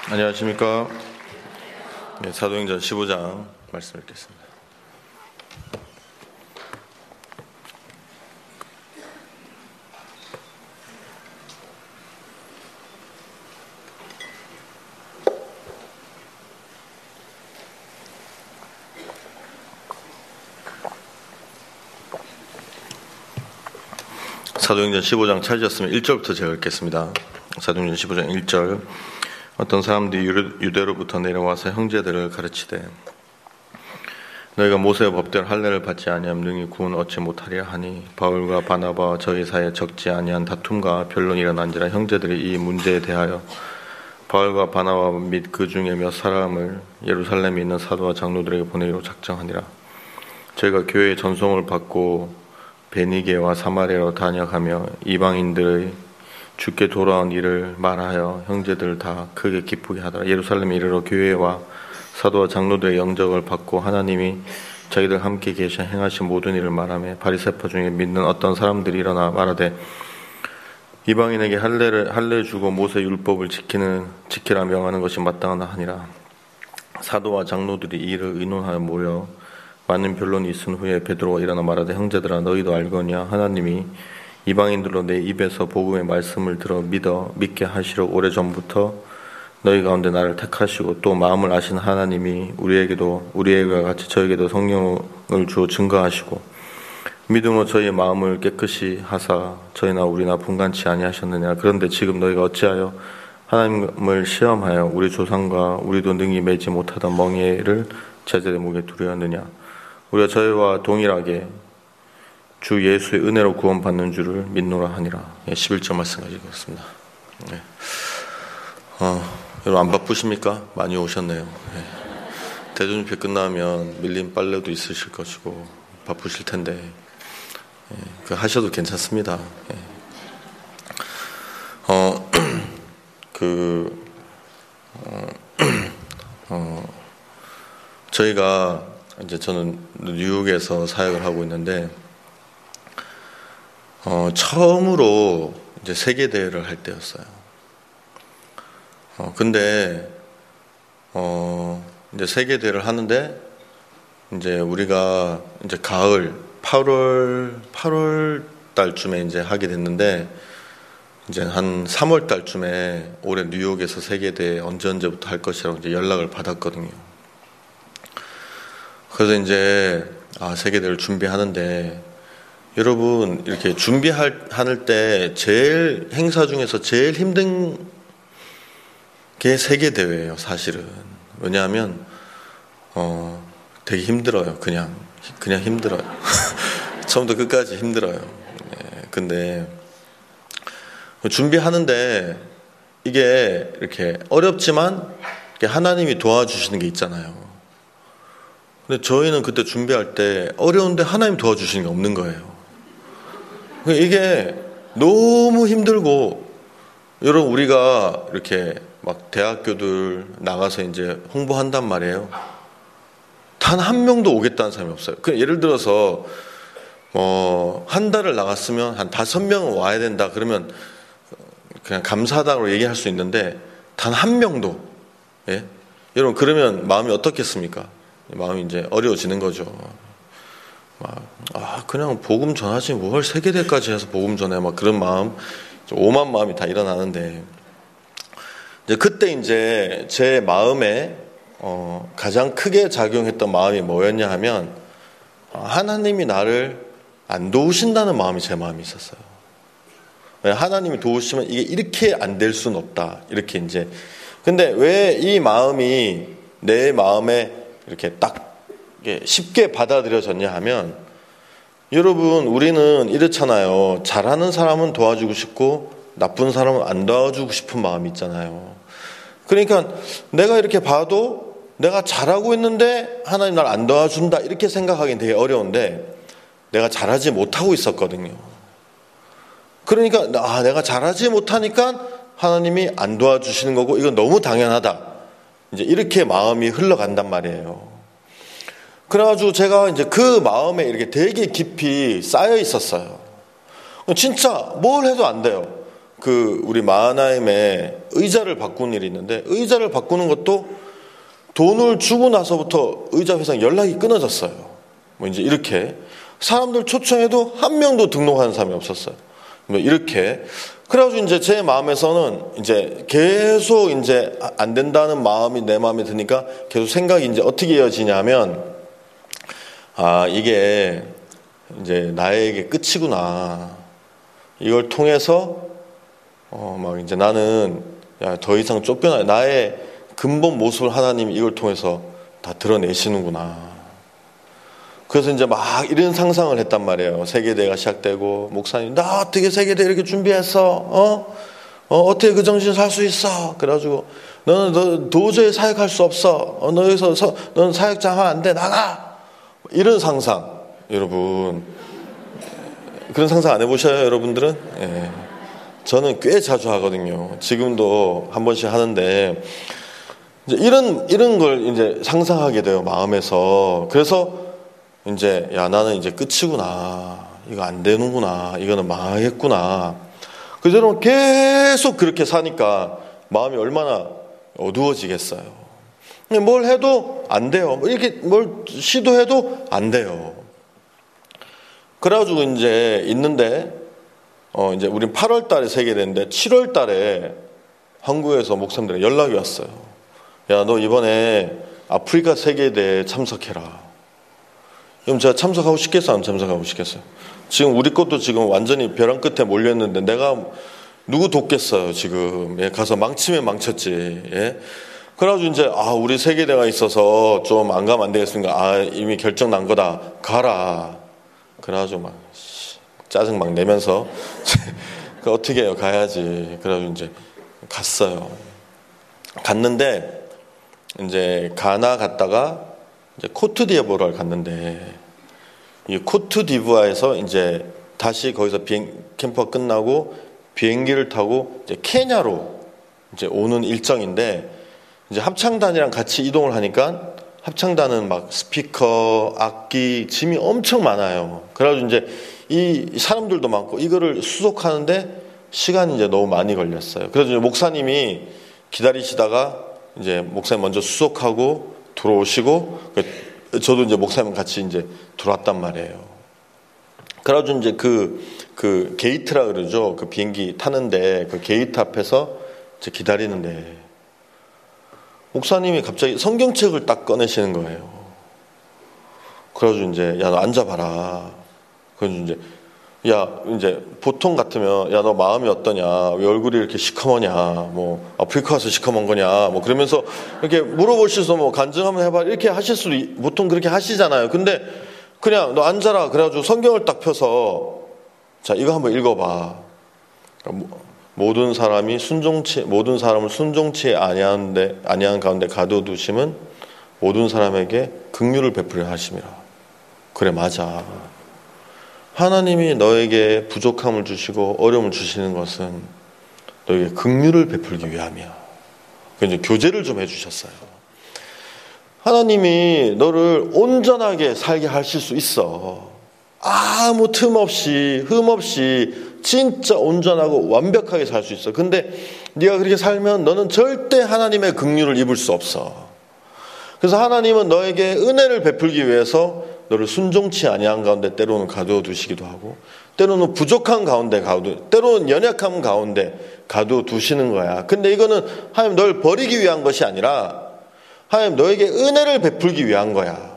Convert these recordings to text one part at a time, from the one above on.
안녕하십니까. 사도행전 15장 말씀 읽겠습니다. 사도행전 15장 찾으셨으면 1절부터 제가 읽겠습니다. 사도행전 15장 1절. 어떤 사람들이 유대로부터 내려와서 형제들을 가르치되 너희가 모세의 법대로 할례를 받지 아니하면 능히 구원 얻지 못하리라 하니 바울과 바나바와 저희 사이에 적지 아니한 다툼과 변론이 일어난지라 형제들이 이 문제에 대하여 바울과 바나바 및 그 중에 몇 사람을 예루살렘에 있는 사도와 장로들에게 보내기로 작정하니라. 저희가 교회의 전송을 받고 베니게와 사마리아로 다녀가며 이방인들의 주께 돌아온 일을 말하여 형제들 다 크게 기쁘게 하더라. 예루살렘에 이르러 교회와 사도와 장로들의 영접을 받고 하나님이 자기들 함께 계셔 행하신 모든 일을 말하며 바리새파 중에 믿는 어떤 사람들이 일어나 말하되 이방인에게 할례 주고 모세 율법을 지키라 명하는 것이 마땅하다 하니라. 사도와 장로들이 이 일을 의논하여 모여 많은 변론이 있은 후에 베드로가 일어나 말하되 형제들아 너희도 알거니와 하나님이 이방인들로 내 입에서 복음의 말씀을 들어 믿게 하시려 오래전부터 너희 가운데 나를 택하시고 또 마음을 아신 하나님이 우리에게와 같이 저에게도 성령을 주어 증거하시고 믿음으로 저희의 마음을 깨끗이 하사 저희나 우리나 분간치 아니하셨느냐. 그런데 지금 너희가 어찌하여 하나님을 시험하여 우리 조상과 우리도 능히 매지 못하던 멍에를 제자의 목에 두려웠느냐. 우리가 저희와 동일하게 주 예수의 은혜로 구원받는 줄을 믿노라 하니라. 11절 말씀까지 읽었습니다. 네. 여러분 안 바쁘십니까? 많이 오셨네요. 네. 대전집회 끝나면 밀린 빨래도 있으실 것이고 바쁘실 텐데 그 하셔도 괜찮습니다. 저희가 이제 저는 뉴욕에서 사역을 하고 있는데 처음으로 이제 세계 대회를 할 때였어요. 근데 이제 세계 대회를 하는데 이제 우리가 이제 가을 8월 달쯤에 이제 하게 됐는데 이제 한 3월 달쯤에 올해 뉴욕에서 세계 대회 언제부터 할 것이라고 이제 연락을 받았거든요. 그래서 이제 세계 대회를 준비하는데 여러분 이렇게 준비할 때 제일 행사 중에서 제일 힘든 게 세계 대회예요. 사실은 왜냐하면 되게 힘들어요. 그냥 힘들어요. 처음부터 끝까지 힘들어요. 근데 준비하는데 이게 이렇게 어렵지만 하나님이 도와주시는 게 있잖아요. 근데 저희는 그때 준비할 때 어려운데 하나님 도와주시는 게 없는 거예요. 이게 너무 힘들고, 여러분 우리가 이렇게 막 대학교들 나가서 이제 홍보한단 말이에요. 단 한 명도 오겠다는 사람이 없어요. 그냥 예를 들어서 한 달을 나갔으면 한 5명은 와야 된다 그러면 그냥 감사하다고 얘기할 수 있는데 단 한 명도, 여러분 그러면 마음이 어떻겠습니까? 마음이 이제 어려워지는 거죠. 그냥 복음 전하지 뭘 세계대까지 해서 복음 전해 막 그런 마음, 오만 마음이 다 일어나는데 이제 그때 이제 제 마음에 가장 크게 작용했던 마음이 뭐였냐 하면 하나님이 나를 안 도우신다는 마음이 제 마음이 있었어요. 하나님이 도우시면 이게 이렇게 안 될 수는 없다. 이렇게 이제 근데 왜 이 마음이 내 마음에 이렇게 딱 쉽게 받아들여졌냐 하면 여러분 우리는 이렇잖아요. 잘하는 사람은 도와주고 싶고 나쁜 사람은 안 도와주고 싶은 마음이 있잖아요. 그러니까 내가 이렇게 봐도 내가 잘하고 있는데 하나님 날 안 도와준다 이렇게 생각하기는 되게 어려운데 내가 잘하지 못하고 있었거든요. 그러니까 내가 잘하지 못하니까 하나님이 안 도와주시는 거고 이건 너무 당연하다. 이제 이렇게 마음이 흘러간단 말이에요. 그래가지고 제가 이제 그 마음에 이렇게 되게 깊이 쌓여 있었어요. 진짜 뭘 해도 안 돼요. 우리 마하나임에 의자를 바꾸는 일이 있는데, 의자를 바꾸는 것도 돈을 주고 나서부터 의자 회사랑 연락이 끊어졌어요. 뭐 이제 이렇게 사람들 초청해도 한 명도 등록하는 사람이 없었어요. 뭐 이렇게. 그래가지고 이제 제 마음에서는 이제 계속 이제 안 된다는 마음이 내 마음에 드니까 계속 생각이 이제 어떻게 이어지냐면, 이게 이제 나에게 끝이구나. 이걸 통해서 막 이제 나는 더 이상 쫓겨나, 나의 근본 모습을 하나님이 이걸 통해서 다 드러내시는구나. 그래서 이제 막 이런 상상을 했단 말이에요. 세계대회가 시작되고, 목사님, 나 어떻게 세계대회 이렇게 준비했어? 어떻게 그 정신 살 수 있어? 그래가지고, 너 도저히 사역할 수 없어. 너 여기서, 넌 사역자 하면 안 돼. 나가! 이런 상상. 여러분. 그런 상상 안 해보셔요, 여러분들은? 예. 저는 꽤 자주 하거든요. 지금도 한 번씩 하는데, 이제 이런 걸 이제 상상하게 돼요, 마음에서. 그래서, 이제 나는 이제 끝이구나, 이거 안 되는구나, 이거는 망하겠구나. 그래서 여러분 계속 그렇게 사니까 마음이 얼마나 어두워지겠어요. 뭘 해도 안 돼요. 이렇게 뭘 시도해도 안 돼요. 그래가지고 이제 있는데 이제 우린 8월 달에 세계대회인데 7월 달에 한국에서 목사님들이 연락이 왔어요. 야, 너 이번에 아프리카 세계대회에 참석해라. 그럼 제가 참석하고 싶겠어요? 안 참석하고 싶겠어요? 지금 우리 것도 지금 완전히 벼랑 끝에 몰렸는데 내가 누구 돕겠어요, 지금. 예, 가서 망치면 망쳤지. 예. 그래가지고 이제, 우리 세계대회가 있어서 좀 안 가면 안 되겠습니까? 이미 결정 난 거다. 가라. 그래가지고 막, 짜증 막 내면서, 어떻게 해요? 가야지. 그래가지고 이제 갔어요. 갔는데, 이제 가나 갔다가, 이제 코트디부아를 갔는데, 이 코트디부아에서 이제 다시 거기서 캠프가 끝나고 비행기를 타고 이제 케냐로 이제 오는 일정인데, 이제 합창단이랑 같이 이동을 하니까 합창단은 막 스피커, 악기, 짐이 엄청 많아요. 그래가지고 이제 이 사람들도 많고 이거를 수속하는데 시간이 이제 너무 많이 걸렸어요. 그래서 이제 목사님이 기다리시다가 이제 목사님 먼저 수속하고 들어오시고, 저도 이제 목사님 같이 이제 들어왔단 말이에요. 그래가지고 이제 그 게이트라 그러죠. 그 비행기 타는데 그 게이트 앞에서 이제 기다리는데 목사님이 갑자기 성경책을 딱 꺼내시는 거예요. 그래가지고 이제, 야, 너 앉아봐라. 그래서 이제 보통 같으면, 야, 너 마음이 어떠냐? 왜 얼굴이 이렇게 시커머냐? 뭐, 아프리카 와서 시커먼 거냐? 뭐, 그러면서 이렇게 물어보셔서 뭐, 간증 한번 해봐. 이렇게 하실 수도, 보통 그렇게 하시잖아요. 근데 그냥 너 앉아라. 그래가지고 성경을 딱 펴서, 자, 이거 한번 읽어봐. 모든 사람을 순종치 아니한 가운데 가둬두심은 모든 사람에게 긍휼을 베풀려 하심이라. 그래, 맞아. 하나님이 너에게 부족함을 주시고 어려움을 주시는 것은 너에게 긍휼을 베풀기 위함이야. 그래서 교제를 좀 해주셨어요. 하나님이 너를 온전하게 살게 하실 수 있어. 아무 틈 없이, 흠 없이 진짜 온전하고 완벽하게 살 수 있어. 근데 네가 그렇게 살면 너는 절대 하나님의 긍휼을 입을 수 없어. 그래서 하나님은 너에게 은혜를 베풀기 위해서 너를 순종치 아니한 가운데 때로는 가두어 두시기도 하고, 때로는 부족한 가운데 때로는 연약함 가운데 가두어 두시는 거야. 근데 이거는 하나님 널 버리기 위한 것이 아니라 하나님 너에게 은혜를 베풀기 위한 거야.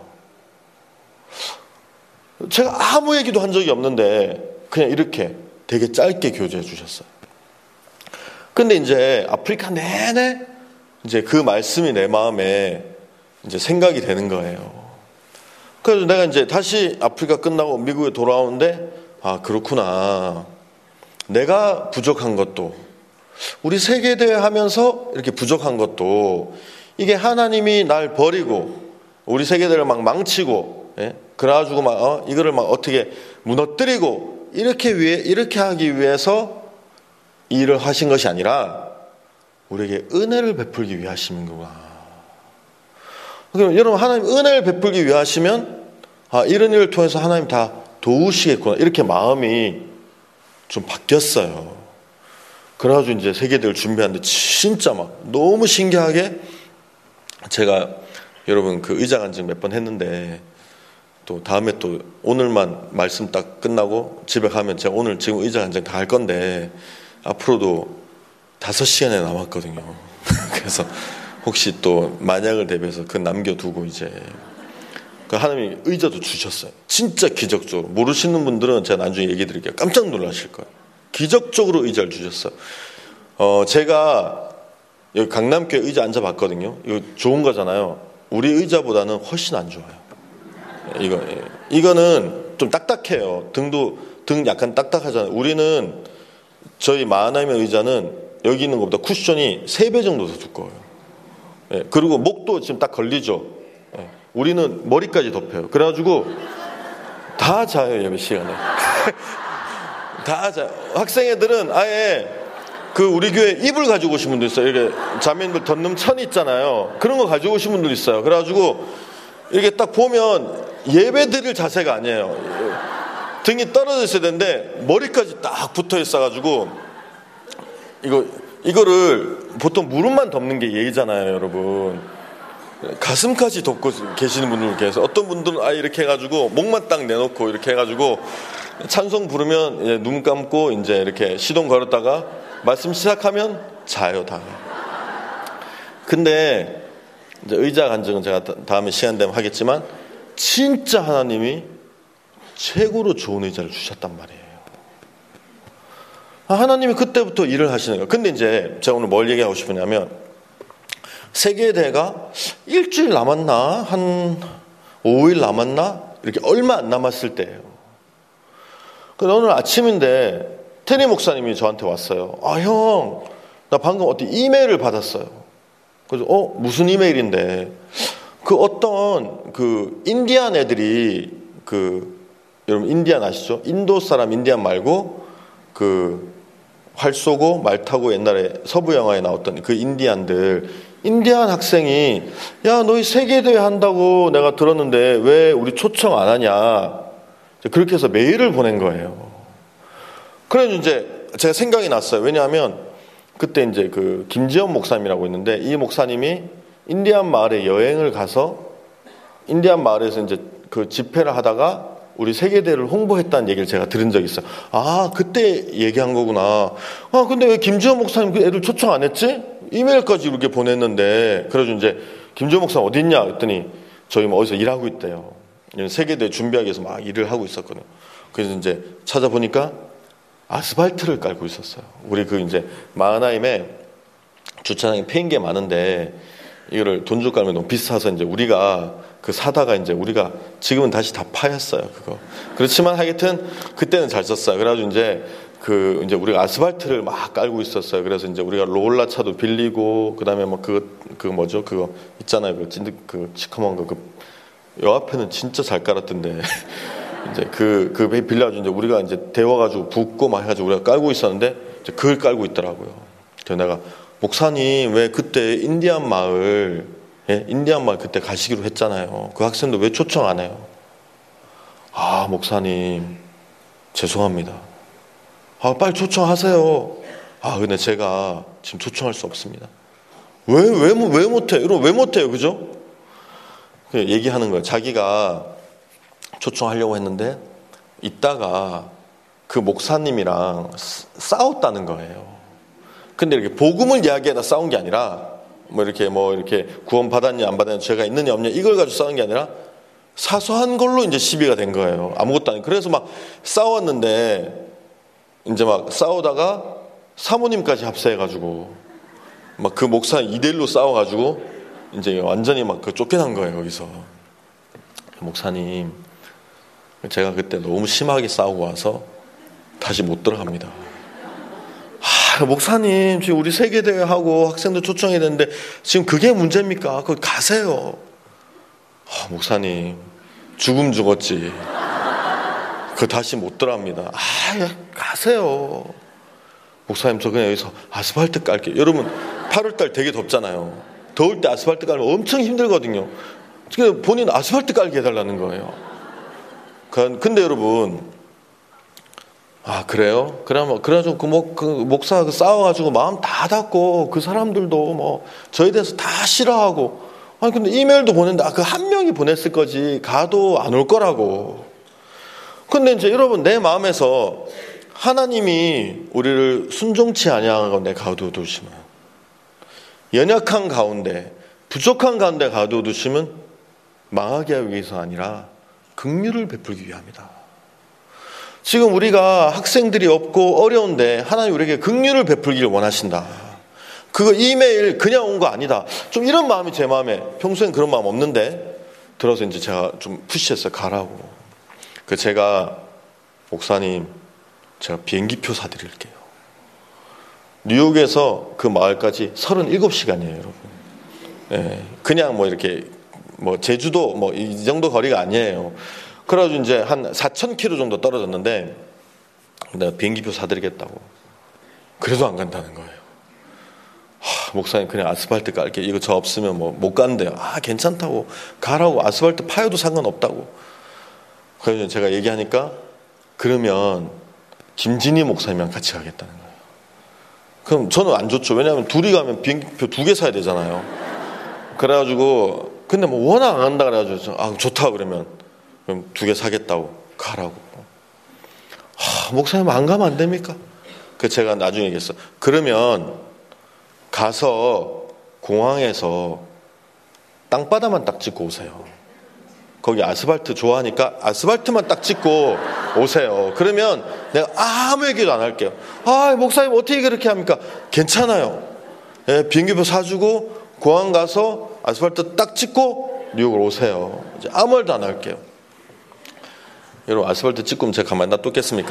제가 아무 얘기도 한 적이 없는데 그냥 이렇게 되게 짧게 교제해 주셨어요. 근데 이제 아프리카 내내 이제 그 말씀이 내 마음에 이제 생각이 되는 거예요. 그래서 내가 이제 다시 아프리카 끝나고 미국에 돌아오는데, 그렇구나. 내가 부족한 것도, 우리 세계대회 하면서 이렇게 부족한 것도, 이게 하나님이 날 버리고, 우리 세계대회를 막 망치고, 예? 그래가지고 이거를 막 어떻게 무너뜨리고, 이렇게 하기 위해서 이 일을 하신 것이 아니라, 우리에게 은혜를 베풀기 위하심이구나. 그럼 여러분, 하나님 은혜를 베풀기 위하시면 이런 일을 통해서 하나님 다 도우시겠구나, 이렇게 마음이 좀 바뀌었어요. 그래가지고 이제 세계대회를 준비하는데 진짜 막 너무 신기하게 제가 여러분 그 의자 간증 몇 번 했는데 또 다음에 또 오늘만 말씀 딱 끝나고 집에 가면 제가 오늘 지금 의자 간증 다 할 건데 앞으로도 5시간이 남았거든요. 그래서 혹시 또 만약을 대비해서 그 남겨두고 이제 그 하나님이 의자도 주셨어요. 진짜 기적적으로. 모르시는 분들은 제가 나중에 얘기 드릴게요. 깜짝 놀라실 거예요. 기적적으로 의자를 주셨어요. 제가 여기 강남교회 의자 앉아봤거든요. 이거 좋은 거잖아요. 우리 의자보다는 훨씬 안 좋아요. 이거는 좀 딱딱해요. 등 약간 딱딱하잖아요. 우리는 저희 마하나임의 의자는 여기 있는 것보다 쿠션이 3배 정도 더 두꺼워요. 그리고 목도 지금 딱 걸리죠. 우리는 머리까지 덮여요. 그래가지고 다 자요, 예배 시간에. 다 자요. 학생애들은 아예 그 우리 교회 이불 가지고 오신 분도 있어요. 이렇게 자매님들 덮는 천 있잖아요. 그런 거 가지고 오신 분도 있어요. 그래가지고 이렇게 딱 보면 예배 드릴 자세가 아니에요. 등이 떨어져 있어야 되는데 머리까지 딱 붙어 있어가지고 이거를 보통 무릎만 덮는 게 예의잖아요, 여러분. 가슴까지 덮고 계시는 분들 계세요. 어떤 분들은 이렇게 해가지고 목만 딱 내놓고 이렇게 해가지고 찬송 부르면 이제 눈 감고 이제 이렇게 시동 걸었다가 말씀 시작하면 자요, 다. 근데 이제 의자 간증은 제가 다음에 시간 되면 하겠지만 진짜 하나님이 최고로 좋은 의자를 주셨단 말이에요. 하나님이 그때부터 일을 하시는 거예요. 근데 이제 제가 오늘 뭘 얘기하고 싶으냐면 세계대회가 일주일 남았나? 한 5일 남았나? 이렇게 얼마 안 남았을 때예요. 근데 오늘 아침인데 테리 목사님이 저한테 왔어요. 형, 나 방금 어떤 이메일을 받았어요. 그래서 무슨 이메일인데 그 어떤 그 인디안 애들이 여러분 인디안 아시죠? 인도 사람 인디안 말고 활 쏘고 말 타고 옛날에 서부 영화에 나왔던 그 인디안 학생이 야, 너희 세계대회 한다고 내가 들었는데 왜 우리 초청 안 하냐, 그렇게 해서 메일을 보낸 거예요. 그래서 이제 제가 생각이 났어요. 왜냐하면 그때 이제 그 김지현 목사님이라고 있는데 이 목사님이 인디안 마을에 여행을 가서 인디안 마을에서 이제 그 집회를 하다가 우리 세계대회를 홍보했다는 얘기를 제가 들은 적이 있어요. 그때 얘기한 거구나. 근데 왜 김지현 목사님 그 애들 초청 안 했지? 이메일까지 이렇게 보냈는데. 그래서 이제 김지현 목사님 어디 있냐 했더니 저희 뭐 어디서 일하고 있대요. 세계대회 준비하기 위해서 막 일을 하고 있었거든요. 그래서 이제 찾아보니까 아스팔트를 깔고 있었어요. 우리 이제 마하나임에 주차장에 패인 게 많은데 이거를 돈 주고 깔면 너무 비싸서 이제 우리가 사다가 이제 우리가 지금은 다시 다 파였어요, 그거. 그렇지만 하여튼 그때는 잘 썼어요. 그래가지고 이제 이제 우리가 아스팔트를 막 깔고 있었어요. 그래서 이제 우리가 롤라 차도 빌리고 그다음에 뭐 뭐죠? 그거 있잖아요. 시커먼 거. 요 앞에는 진짜 잘 깔았던데. 이제 빌려가지고 이제 우리가 이제 데워가지고 붓고 막 해가지고 우리가 깔고 있었는데 이제 그걸 깔고 있더라고요. 그래서 내가 목사님 왜 그때 인디안 마을 그때 가시기로 했잖아요. 그 학생도 왜 초청 안 해요? 목사님 죄송합니다. 빨리 초청하세요. 근데 제가 지금 초청할 수 없습니다. 왜 못해? 이러면 왜 못해요? 그죠? 얘기하는 거예요. 자기가 초청하려고 했는데 이따가 그 목사님이랑 싸웠다는 거예요. 근데 이렇게 복음을 이야기하다 싸운 게 아니라 이렇게 구원 받았냐 안 받았냐 죄가 있느냐 없느냐 이걸 가지고 싸운 게 아니라 사소한 걸로 이제 시비가 된 거예요. 아무것도 아니고. 그래서 막 싸웠는데 이제 막 싸우다가 사모님까지 합세해가지고 막 그 목사 2대1로 싸워가지고 이제 완전히 막 쫓겨난 거예요. 여기서 목사님 제가 그때 너무 심하게 싸우고 와서 다시 못 들어갑니다. 목사님 지금 우리 세계대회 하고 학생들 초청해야 되는데 지금 그게 문제입니까? 거기 가세요. 목사님 죽음 죽었지. 다시 못 들어갑니다. 가세요. 목사님 저 그냥 여기서 아스팔트 깔게요. 여러분 8월달 되게 덥잖아요. 더울 때 아스팔트 깔면 엄청 힘들거든요. 본인 아스팔트 깔게 해달라는 거예요. 근데 여러분 아, 그래요? 그래가지고 그 목사 싸워가지고 마음 다 닫고 그 사람들도 뭐 저에 대해서 다 싫어하고, 아니 근데 이메일도 보냈는데 그 한 명이 보냈을 거지 가도 안 올 거라고. 근데 이제 여러분, 내 마음에서 하나님이 우리를 순종치 아니하건대 가두두시면, 연약한 가운데 부족한 가운데 가두두시면 망하게 하기 위해서 아니라 긍휼을 베풀기 위함이다. 지금 우리가 학생들이 없고 어려운데 하나님 우리에게 긍휼을 베풀기를 원하신다. 그거 이메일 그냥 온 거 아니다. 좀 이런 마음이 제 마음에, 평소엔 그런 마음 없는데 들어서 이제 제가 좀 푸시했어요. 가라고. 제가 목사님, 제가 비행기표 사드릴게요. 뉴욕에서 그 마을까지 37시간이에요, 여러분. 예, 그냥 뭐 이렇게 뭐 제주도 뭐 이 정도 거리가 아니에요. 그래가지고 이제 한 4,000km 정도 떨어졌는데 내가 비행기표 사드리겠다고. 그래도 안 간다는 거예요. 목사님 그냥 아스팔트 깔게. 이거 저 없으면 뭐 못 간대요. 괜찮다고. 가라고. 아스팔트 파여도 상관없다고. 그래서 제가 얘기하니까 그러면 김진희 목사님이랑 같이 가겠다는 거예요. 그럼 저는 안 좋죠. 왜냐하면 둘이 가면 비행기표 2개 사야 되잖아요. 그래가지고 근데 뭐 워낙 안 간다 그래가지고 좋다 그러면 그럼 2개 사겠다고. 가라고. 목사님 안 가면 안 됩니까? 그래서 제가 나중에 얘기했어. 그러면 가서 공항에서 땅바닥만 딱 찍고 오세요. 거기 아스팔트 좋아하니까 아스팔트만 딱 찍고 오세요. 그러면 내가 아무 얘기도 안 할게요. 목사님 어떻게 그렇게 합니까? 괜찮아요. 예, 비행기표 사주고 공항 가서 아스팔트 딱 찍고 뉴욕으로 오세요. 이제 아무 말도 안 할게요. 여러분, 아스팔트 찍고 제가 가만히 놔뒀겠습니까?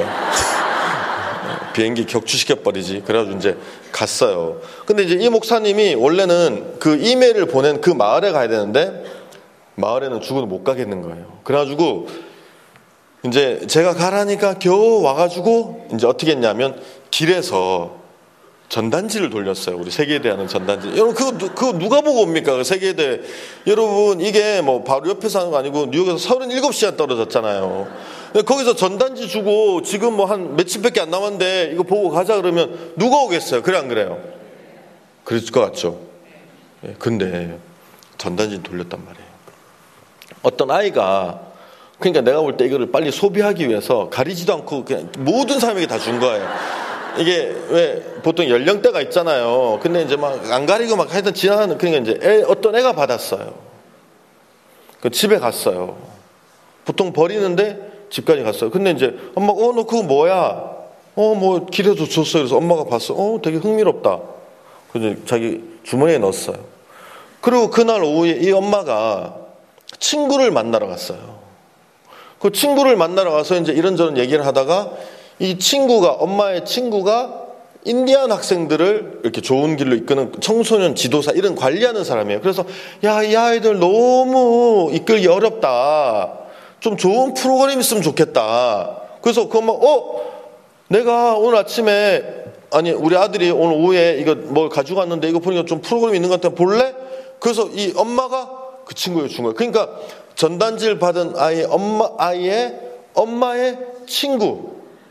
비행기 격추시켜버리지. 그래가지고 이제 갔어요. 근데 이제 이 목사님이 원래는 그 이메일을 보낸 그 마을에 가야 되는데 마을에는 죽어도 못 가겠는 거예요. 그래가지고 이제 제가 가라니까 겨우 와가지고 이제 어떻게 했냐면 길에서 전단지를 돌렸어요. 우리 세계대회 하는 전단지. 여러분 그거 누가 보고 옵니까? 그 세계대회. 여러분 이게 뭐 바로 옆에서 하는 거 아니고 뉴욕에서 37시간 떨어졌잖아요. 거기서 전단지 주고 지금 뭐 한 며칠밖에 안 남았는데 이거 보고 가자 그러면 누가 오겠어요? 그래 안 그래요? 그랬을 것 같죠. 근데 전단지는 돌렸단 말이에요. 어떤 아이가, 그러니까 내가 볼 때 이거를 빨리 소비하기 위해서 가리지도 않고 그냥 모든 사람에게 다 준 거예요. 이게 왜 보통 연령대가 있잖아요. 근데 이제 막 안 가리고 막 하여튼 지나가는, 그러니까 이제 어떤 애가 받았어요. 그 집에 갔어요. 보통 버리는데 집까지 갔어요. 근데 이제 엄마, 너 그거 뭐야? 뭐 길에서 줬어요. 그래서 엄마가 봤어. 되게 흥미롭다. 그래서 자기 주머니에 넣었어요. 그리고 그날 오후에 이 엄마가 친구를 만나러 갔어요. 그 친구를 만나러 가서 이제 이런저런 얘기를 하다가 이 친구가, 엄마의 친구가 인디안 학생들을 이렇게 좋은 길로 이끄는 청소년 지도사, 이런 관리하는 사람이에요. 그래서 이 아이들 너무 이끌기 어렵다. 좀 좋은 프로그램 있으면 좋겠다. 그래서 그 엄마, 내가 오늘 아침에, 우리 아들이 오늘 오후에 이거 뭘 가지고 왔는데 이거 보니까 좀 프로그램 있는 것 같아. 볼래? 그래서 이 엄마가 그 친구에게 준 거예요. 그러니까 전단지를 받은 아이의 엄마의 친구.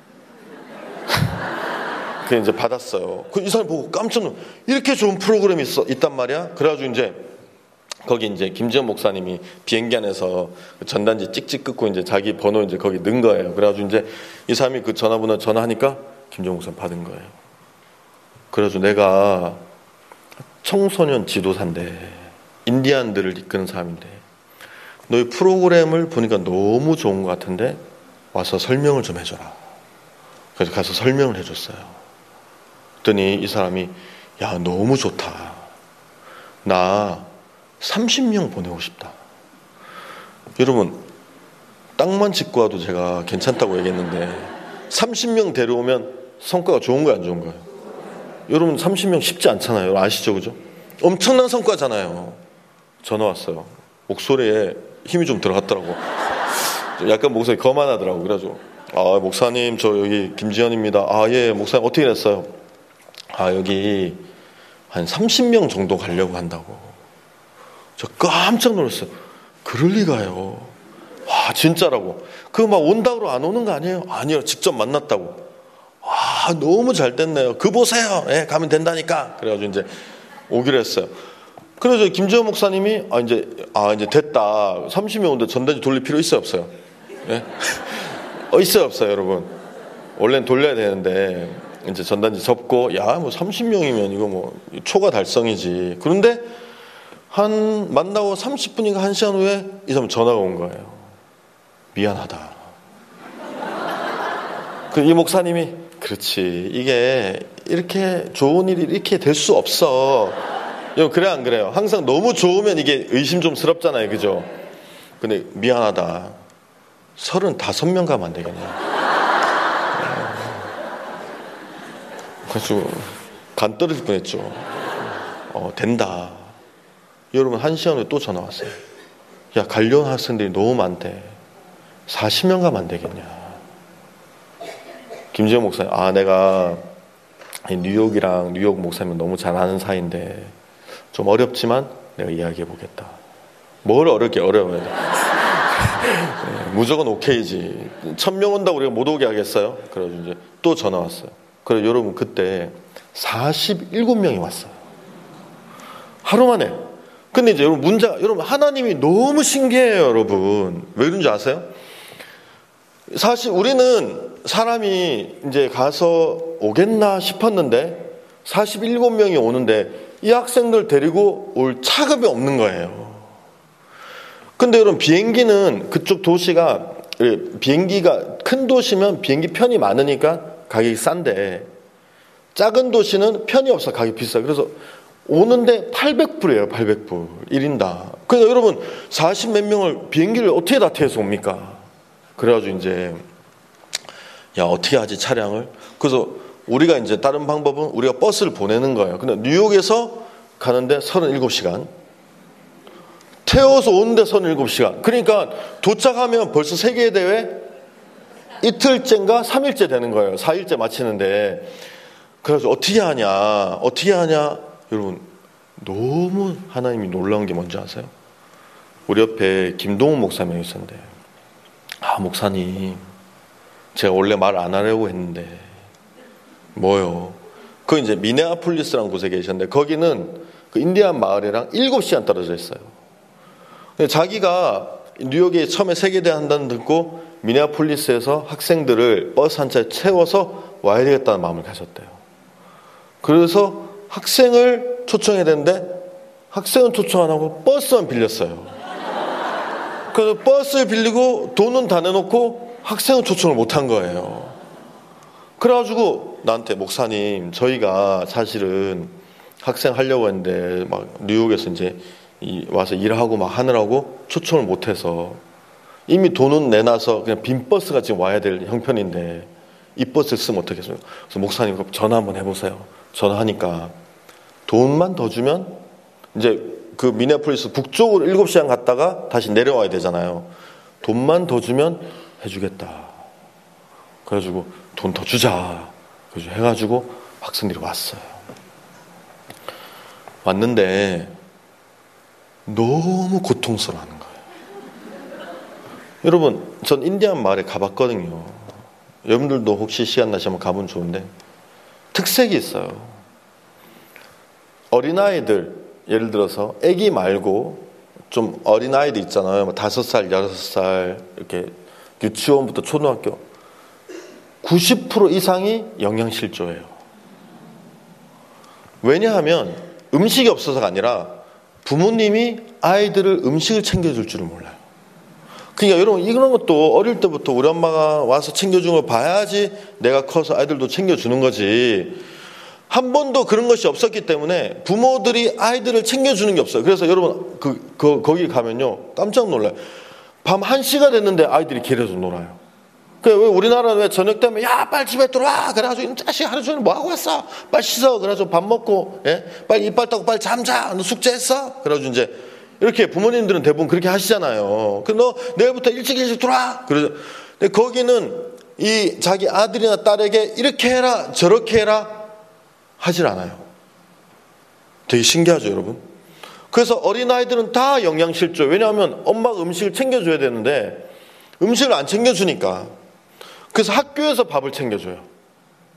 그 이제 받았어요. 이 사람 보고 깜짝 놀랐어요. 이렇게 좋은 프로그램이 있단 말이야. 그래가지고 이제 거기 이제 김지현 목사님이 비행기 안에서 전단지 찍찍 끊고 이제 자기 번호 이제 거기 넣은 거예요. 그래가지고 이제 이 사람이 그 전화번호 전화하니까 김지현 목사님 받은 거예요. 그래가지고 내가 청소년 지도사인데, 인디안들을 이끄는 사람인데, 너희 프로그램을 보니까 너무 좋은 것 같은데 와서 설명을 좀 해줘라. 그래서 가서 설명을 해줬어요. 그랬더니 이 사람이, 너무 좋다. 나 30명 보내고 싶다. 여러분, 땅만 짓고 와도 제가 괜찮다고 얘기했는데 30명 데려오면 성과가 좋은 거예요, 안 좋은 거예요? 여러분 30명 쉽지 않잖아요. 여러분 아시죠? 그죠? 엄청난 성과잖아요. 전화 왔어요. 목소리에 힘이 좀 들어갔더라고. 약간 목소리 거만하더라고. 그래가지고 목사님 저 여기 김지현입니다. 예, 목사님 어떻게 됐어요? 여기 한 30명 정도 가려고 한다고. 저 깜짝 놀랐어요. 그럴 리가요. 진짜라고. 그거 막 온다고 안 오는 거 아니에요? 아니요, 직접 만났다고. 너무 잘 됐네요. 그 보세요. 예, 가면 된다니까. 그래가지고 이제 오기로 했어요. 그래서 김재원 목사님이 이제 됐다. 30명 오는데 전단지 돌릴 필요 있어요, 없어요? 예? 있어요, 없어요, 여러분? 원래는 돌려야 되는데 이제 전단지 접고 뭐 30명이면 이거 뭐 초과 달성이지. 그런데 만나고 30분인가 1시간 후에 이 사람 전화가 온 거예요. 미안하다. 이 목사님이 그렇지, 이게 이렇게 좋은 일이 이렇게 될 수 없어. 그래 안 그래요? 항상 너무 좋으면 이게 의심 좀 스럽잖아요, 그죠? 근데 미안하다. 35명 가면 안 되겠냐? 그래서 간 떨어질 뻔했죠. 된다. 여러분 1시간 후에 또 전화 왔어요. 야, 관련 학생들이 너무 많대. 40명 가면 안 되겠냐? 김재영 목사님, 내가 뉴욕이랑 뉴욕 목사님은 너무 잘 아는 사이인데 좀 어렵지만 내가 이야기해 보겠다. 뭘 어려워야 돼? 무조건 오케이지. 1000명 온다고 우리가 못 오게 하겠어요? 그래서 이제 또 전화 왔어요. 그래서 여러분 그때 47명이 왔어요. 하루 만에. 근데 이제 여러분 하나님이 너무 신기해요, 여러분. 왜 그런지 아세요? 사실 우리는 사람이 이제 가서 오겠나 싶었는데 47명이 오는데 이 학생들 데리고 올 차급이 없는 거예요. 근데 여러분 비행기는 그쪽 도시가 비행기가 큰 도시면 비행기 편이 많으니까 가격이 싼데 작은 도시는 편이 없어 가격이 비싸요. 그래서 오는데 800불이에요. 800불 1인당. 그러니까 여러분 40몇 명을 비행기를 어떻게 다 태워서 옵니까? 그래가지고 이제 어떻게 하지 차량을? 그래서 우리가 이제 다른 방법은 우리가 버스를 보내는 거예요. 근데 뉴욕에서 가는데 37시간, 태워서 오는데 37시간. 그러니까 도착하면 벌써 세계대회 이틀째인가 3일째 되는 거예요. 4일째 마치는데. 그래서 어떻게 하냐? 여러분 너무 하나님이 놀라운 게 뭔지 아세요? 우리 옆에 김동훈 목사님이 있었는데, 목사님, 제가 원래 말 안 하려고 했는데 뭐요? 그 이제 미네아폴리스라는 곳에 계셨는데 거기는 그 인디안 마을이랑 7시간 떨어져 있어요. 근데 자기가 뉴욕에 처음에 세계대회 한다는 듣고 미네아폴리스에서 학생들을 버스 한 차에 채워서 와야 되겠다는 마음을 가졌대요. 그래서 학생을 초청해야 되는데 학생은 초청 안 하고 버스만 빌렸어요. 그래서 버스를 빌리고 돈은 다 내놓고 학생은 초청을 못한 거예요. 그래가지고 나한테, 목사님, 저희가 사실은 학생 하려고 했는데 막 뉴욕에서 이제 와서 일하고 막 하느라고 초청을 못해서 이미 돈은 내놔서 그냥 빈 버스가 지금 와야 될 형편인데 이 버스를 쓰면 어떻겠어요? 그래서 목사님 전화 한번 해보세요. 전화하니까 돈만 더 주면 이제 그 미네아폴리스 북쪽으로 7시간 갔다가 다시 내려와야 되잖아요. 돈만 더 주면 해주겠다. 그래가지고 돈 더 주자. 그래서 해가지고 학생들이 왔어요. 왔는데 너무 고통스러워하는 거예요. 여러분, 전 인디안 마을에 가봤거든요. 여러분들도 혹시 시간 나시면 가보면 좋은데 특색이 있어요. 어린아이들, 예를 들어서 아기 말고 좀 어린아이들 있잖아요. 5살, 6살 이렇게 유치원부터 초등학교 90% 이상이 영양실조예요. 왜냐하면 음식이 없어서가 아니라 부모님이 아이들을 음식을 챙겨줄 줄을 몰라요. 그러니까 여러분 이런 것도 어릴 때부터 우리 엄마가 와서 챙겨주는 걸 봐야지 내가 커서 아이들도 챙겨주는 거지. 한 번도 그런 것이 없었기 때문에 부모들이 아이들을 챙겨주는 게 없어요. 그래서 여러분 거기 가면요 깜짝 놀라요. 밤 1시가 됐는데 아이들이 길에서 놀아요. 왜 우리나라는 왜 저녁 되면 야 빨리 집에 들어와 그래가지고 이 자식 하루 종일 뭐하고 왔어 빨리 씻어 그래가지고 밥 먹고 빨리 이빨 닦고 빨리 잠자 너 숙제했어 그래가지고 이제 이렇게 부모님들은 대부분 그렇게 하시잖아요. 그 너 내일부터 일찍 들어와. 그래서 근데 거기는 이 자기 아들이나 딸에게 이렇게 해라 저렇게 해라 하질 않아요. 되게 신기하죠, 여러분. 그래서 어린아이들은 다 영양실조. 왜냐하면 엄마가 음식을 챙겨줘야 되는데 음식을 안 챙겨주니까. 그래서 학교에서 밥을 챙겨줘요.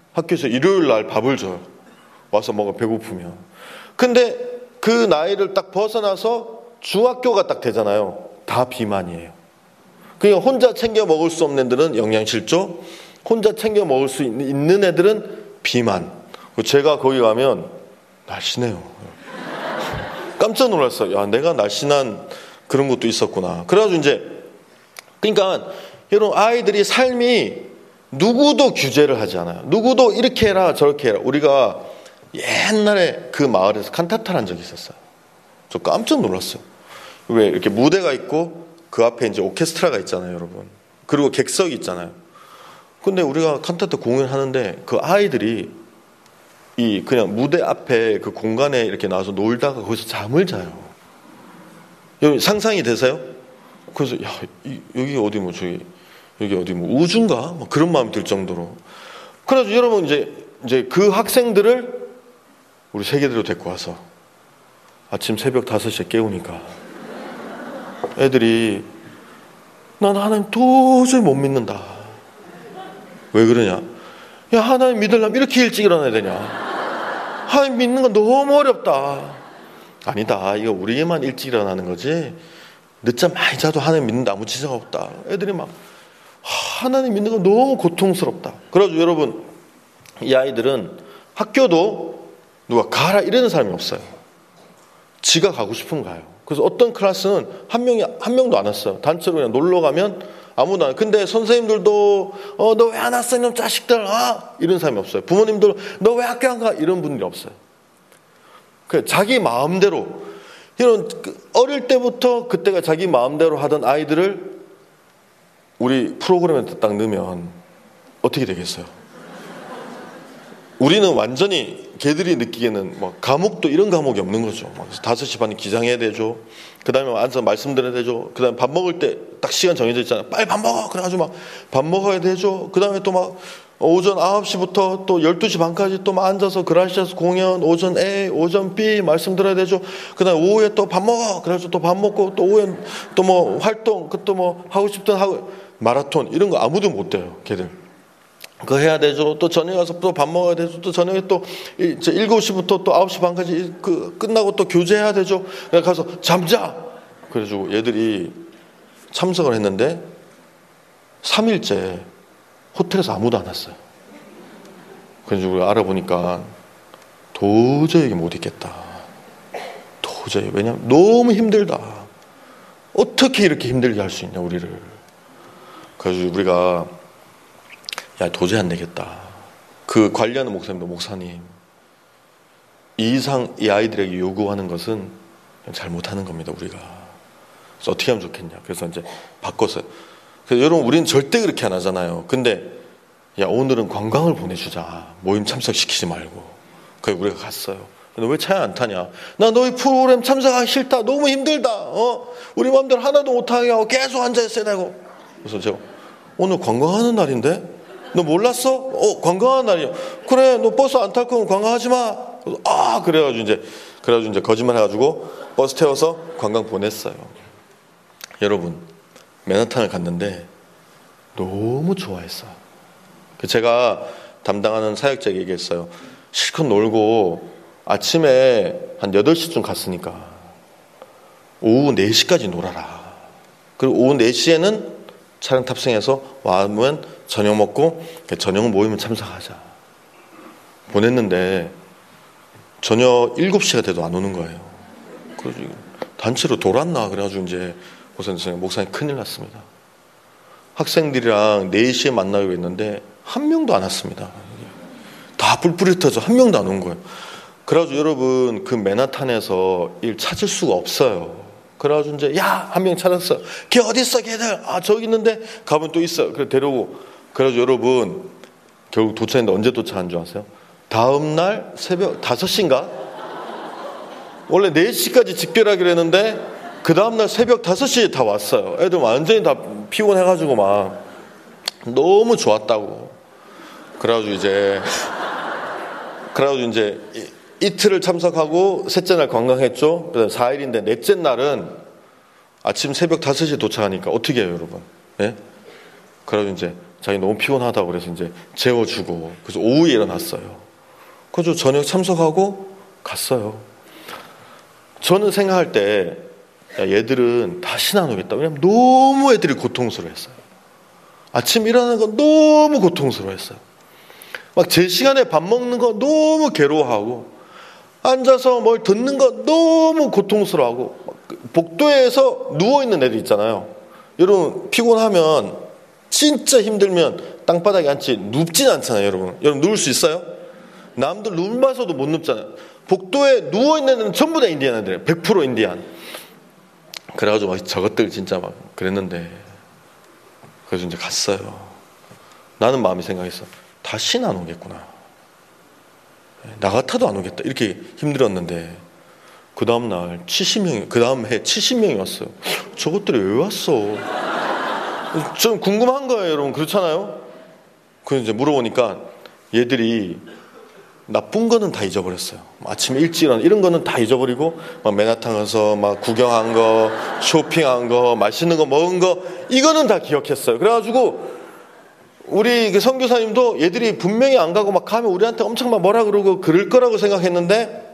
학교에서 일요일 날 밥을 줘요. 와서 먹어, 배고프면. 근데 그 나이를 딱 벗어나서 중학교가 딱 되잖아요. 다 비만이에요. 그러니까 혼자 챙겨 먹을 수 없는 애들은 영양실조, 혼자 챙겨 먹을 수 있는 애들은 비만. 제가 거기 가면 날씬해요. 깜짝 놀랐어요. 야, 내가 날씬한 그런 것도 있었구나. 그래가지고 그러니까 여러분, 아이들이 삶이 누구도 규제를 하지 않아요. 누구도 이렇게 해라 저렇게 해라. 우리가 옛날에 그 마을에서 칸타타를 한 적이 있었어요. 저 깜짝 놀랐어요. 왜 이렇게 무대가 있고 그 앞에 이제 오케스트라가 있잖아요, 여러분. 그리고 객석이 있잖아요. 근데 우리가 칸타타 공연하는데 그 아이들이 그냥 무대 앞에 그 공간에 이렇게 나와서 놀다가 거기서 잠을 자요. 여러분, 상상이 되세요? 그래서 야, 여기 어디 뭐 여기 어디 뭐 우주인가? 뭐 그런 마음이 들 정도로. 그래서 여러분 이제 그 학생들을 우리 세계대로 데리고 와서 아침 새벽 5시에 깨우니까 애들이 난 하나님 도저히 못 믿는다. 왜 그러냐? 야, 하나님 믿으려면 이렇게 일찍 일어나야 되냐? 하나님 믿는 건 너무 어렵다. 아니다. 이거 우리에만 일찍 일어나는 거지. 늦잠 많이 자도 하나님 믿는데 아무 지장 없다. 애들이 막 하나님 믿는 건 너무 고통스럽다. 그래가지고 여러분, 이 아이들은 학교도 누가 가라 이러는 사람이 없어요. 지가 가고 싶으면 가요. 그래서 어떤 클래스는 한 명도 안 왔어요. 단체로 그냥 놀러 가면 아무도 안 와요. 근데 선생님들도 너 왜 안 왔어 이놈 자식들, 이런 사람이 없어요. 부모님들 너 왜 학교 안 가 이런 분들이 없어요. 그냥 자기 마음대로, 이런 어릴 때부터 그때가 자기 마음대로 하던 아이들을 우리 프로그램에 딱 넣으면 어떻게 되겠어요? 우리는 완전히 걔들이 느끼기에는 뭐 과목도 이런 과목이 없는 거죠. 5시 반에 기상해야 되죠. 그 다음에 앉아서 말씀 드려야 되죠. 그 다음에 밥 먹을 때 딱 시간 정해져 있잖아요. 빨리 밥 먹어. 그래가지고 막 밥 먹어야 되죠. 그 다음에 또 막 오전 9시부터 또 12시 반까지 또 막 앉아서 그라시아스 공연, 오전 A, 오전 B 말씀 들어야 되죠. 그 다음에 오후에 또 밥 먹어. 그래가지고 또 밥 먹고 또 오후에 또 뭐 활동, 또 뭐 하고 싶던 마라톤 이런 거 아무도 못 돼요. 걔들. 그거 해야 되죠. 또 저녁에 가서 또 밥 먹어야 되죠. 또 저녁에 또 7시부터 또 9시 반까지 끝나고 또 교제해야 되죠. 그래서 가서 잠자. 그래가지고 얘들이 참석을 했는데 3일째 호텔에서 아무도 안 왔어요. 그래서 우리가 알아보니까 도저히 이게 못 있겠다. 도저히. 왜냐면 너무 힘들다. 어떻게 이렇게 힘들게 할 수 있냐 우리를. 그래서 우리가 야, 도저히 안 되겠다. 그 관리하는 목사님, 이 이상 이 아이들에게 요구하는 것은 잘못하는 겁니다, 우리가. 그래서 어떻게 하면 좋겠냐. 그래서 이제 바꿨어요. 그래서 여러분, 우리는 절대 그렇게 안 하잖아요. 근데, 야, 오늘은 관광을 보내주자. 모임 참석시키지 말고. 그래서 우리가 갔어요. 너 왜 차에 안 타냐? 나 너희 프로그램 참석하기 싫다. 너무 힘들다. 우리 마음대로 하나도 못하게 하고 계속 앉아있어야 되고. 그래서 제가 오늘 관광하는 날인데? 너 몰랐어? 관광하는 날이야. 그래, 너 버스 안 탈 거면 관광하지 마. 그래가지고 이제 거짓말 해가지고 버스 태워서 관광 보냈어요. 여러분, 맨하탄을 갔는데 너무 좋아했어요. 제가 담당하는 사역자에게 얘기했어요. 실컷 놀고 아침에 한 8시쯤 갔으니까 오후 4시까지 놀아라. 그리고 오후 4시에는 차량 탑승해서 와면 저녁 먹고 저녁 모임에 참석하자. 보냈는데 저녁 7시가 돼도 안 오는 거예요. 그래서 단체로 돌았나 그래가지고 이제 목사님 큰일 났습니다. 학생들이랑 4시에 만나기로 했는데 한 명도 안 왔습니다. 다 뿔뿔이 흩어져 한 명도 안 온 거예요. 그래가지고 여러분, 그 맨하탄에서 일 찾을 수가 없어요. 그래가지고 이제 한 명 찾았어. 걔 어디 있어 걔들? 저기 있는데 가면 또 있어. 그래 데려오고. 그래가지고 여러분, 결국 도착했는데 언제 도착한 줄 아세요? 다음날 새벽 5시인가? 원래 4시까지 집결하기로 했는데 그 다음날 새벽 5시에 다 왔어요. 애들 완전히 다 피곤해가지고 막 너무 좋았다고. 그래가지고 이제 이틀을 참석하고 셋째 날 관광했죠. 그다음 4일인데 넷째 날은 아침 새벽 5시에 도착하니까 어떻게 해요, 여러분? 예? 그래가지고 이제 자기 너무 피곤하다고 그래서 이제 재워주고, 그래서 오후에 일어났어요. 그래서 저녁 참석하고 갔어요. 저는 생각할 때 얘들은 다시는 안 오겠다. 왜냐면 너무 애들이 고통스러워했어요. 아침 일어나는 건 너무 고통스러워했어요. 막 제 시간에 밥 먹는 거 너무 괴로워하고, 앉아서 뭘 듣는 거 너무 고통스러워하고, 복도에서 누워있는 애들 있잖아요. 여러분 피곤하면 진짜 힘들면 땅바닥에 앉지 눕진 않잖아요. 여러분 누울 수 있어요? 남들 눕아서도 못 눕잖아요. 복도에 누워있는 애들은 전부 다 인디안 애들이에요. 100% 인디안. 그래가지고 막 저것들 진짜 막 그랬는데, 그래서 이제 갔어요. 나는 마음이 생각했어. 다시는 안 오겠구나. 나 같아도 안 오겠다. 이렇게 힘들었는데, 그 다음날 70명이, 그 다음 해 70명이 왔어요. 저것들이 왜 왔어? 좀 궁금한 거예요, 여러분. 그렇잖아요? 그래서 이제 물어보니까 얘들이 나쁜 거는 다 잊어버렸어요. 아침에 일찍 일어나 이런 거는 다 잊어버리고, 막 맨하탄 가서 막 구경한 거, 쇼핑한 거, 맛있는 거 먹은 거, 이거는 다 기억했어요. 그래가지고 우리 그 선교사님도 얘들이 분명히 안 가고 막 가면 우리한테 엄청 막 뭐라 그러고 그럴 거라고 생각했는데,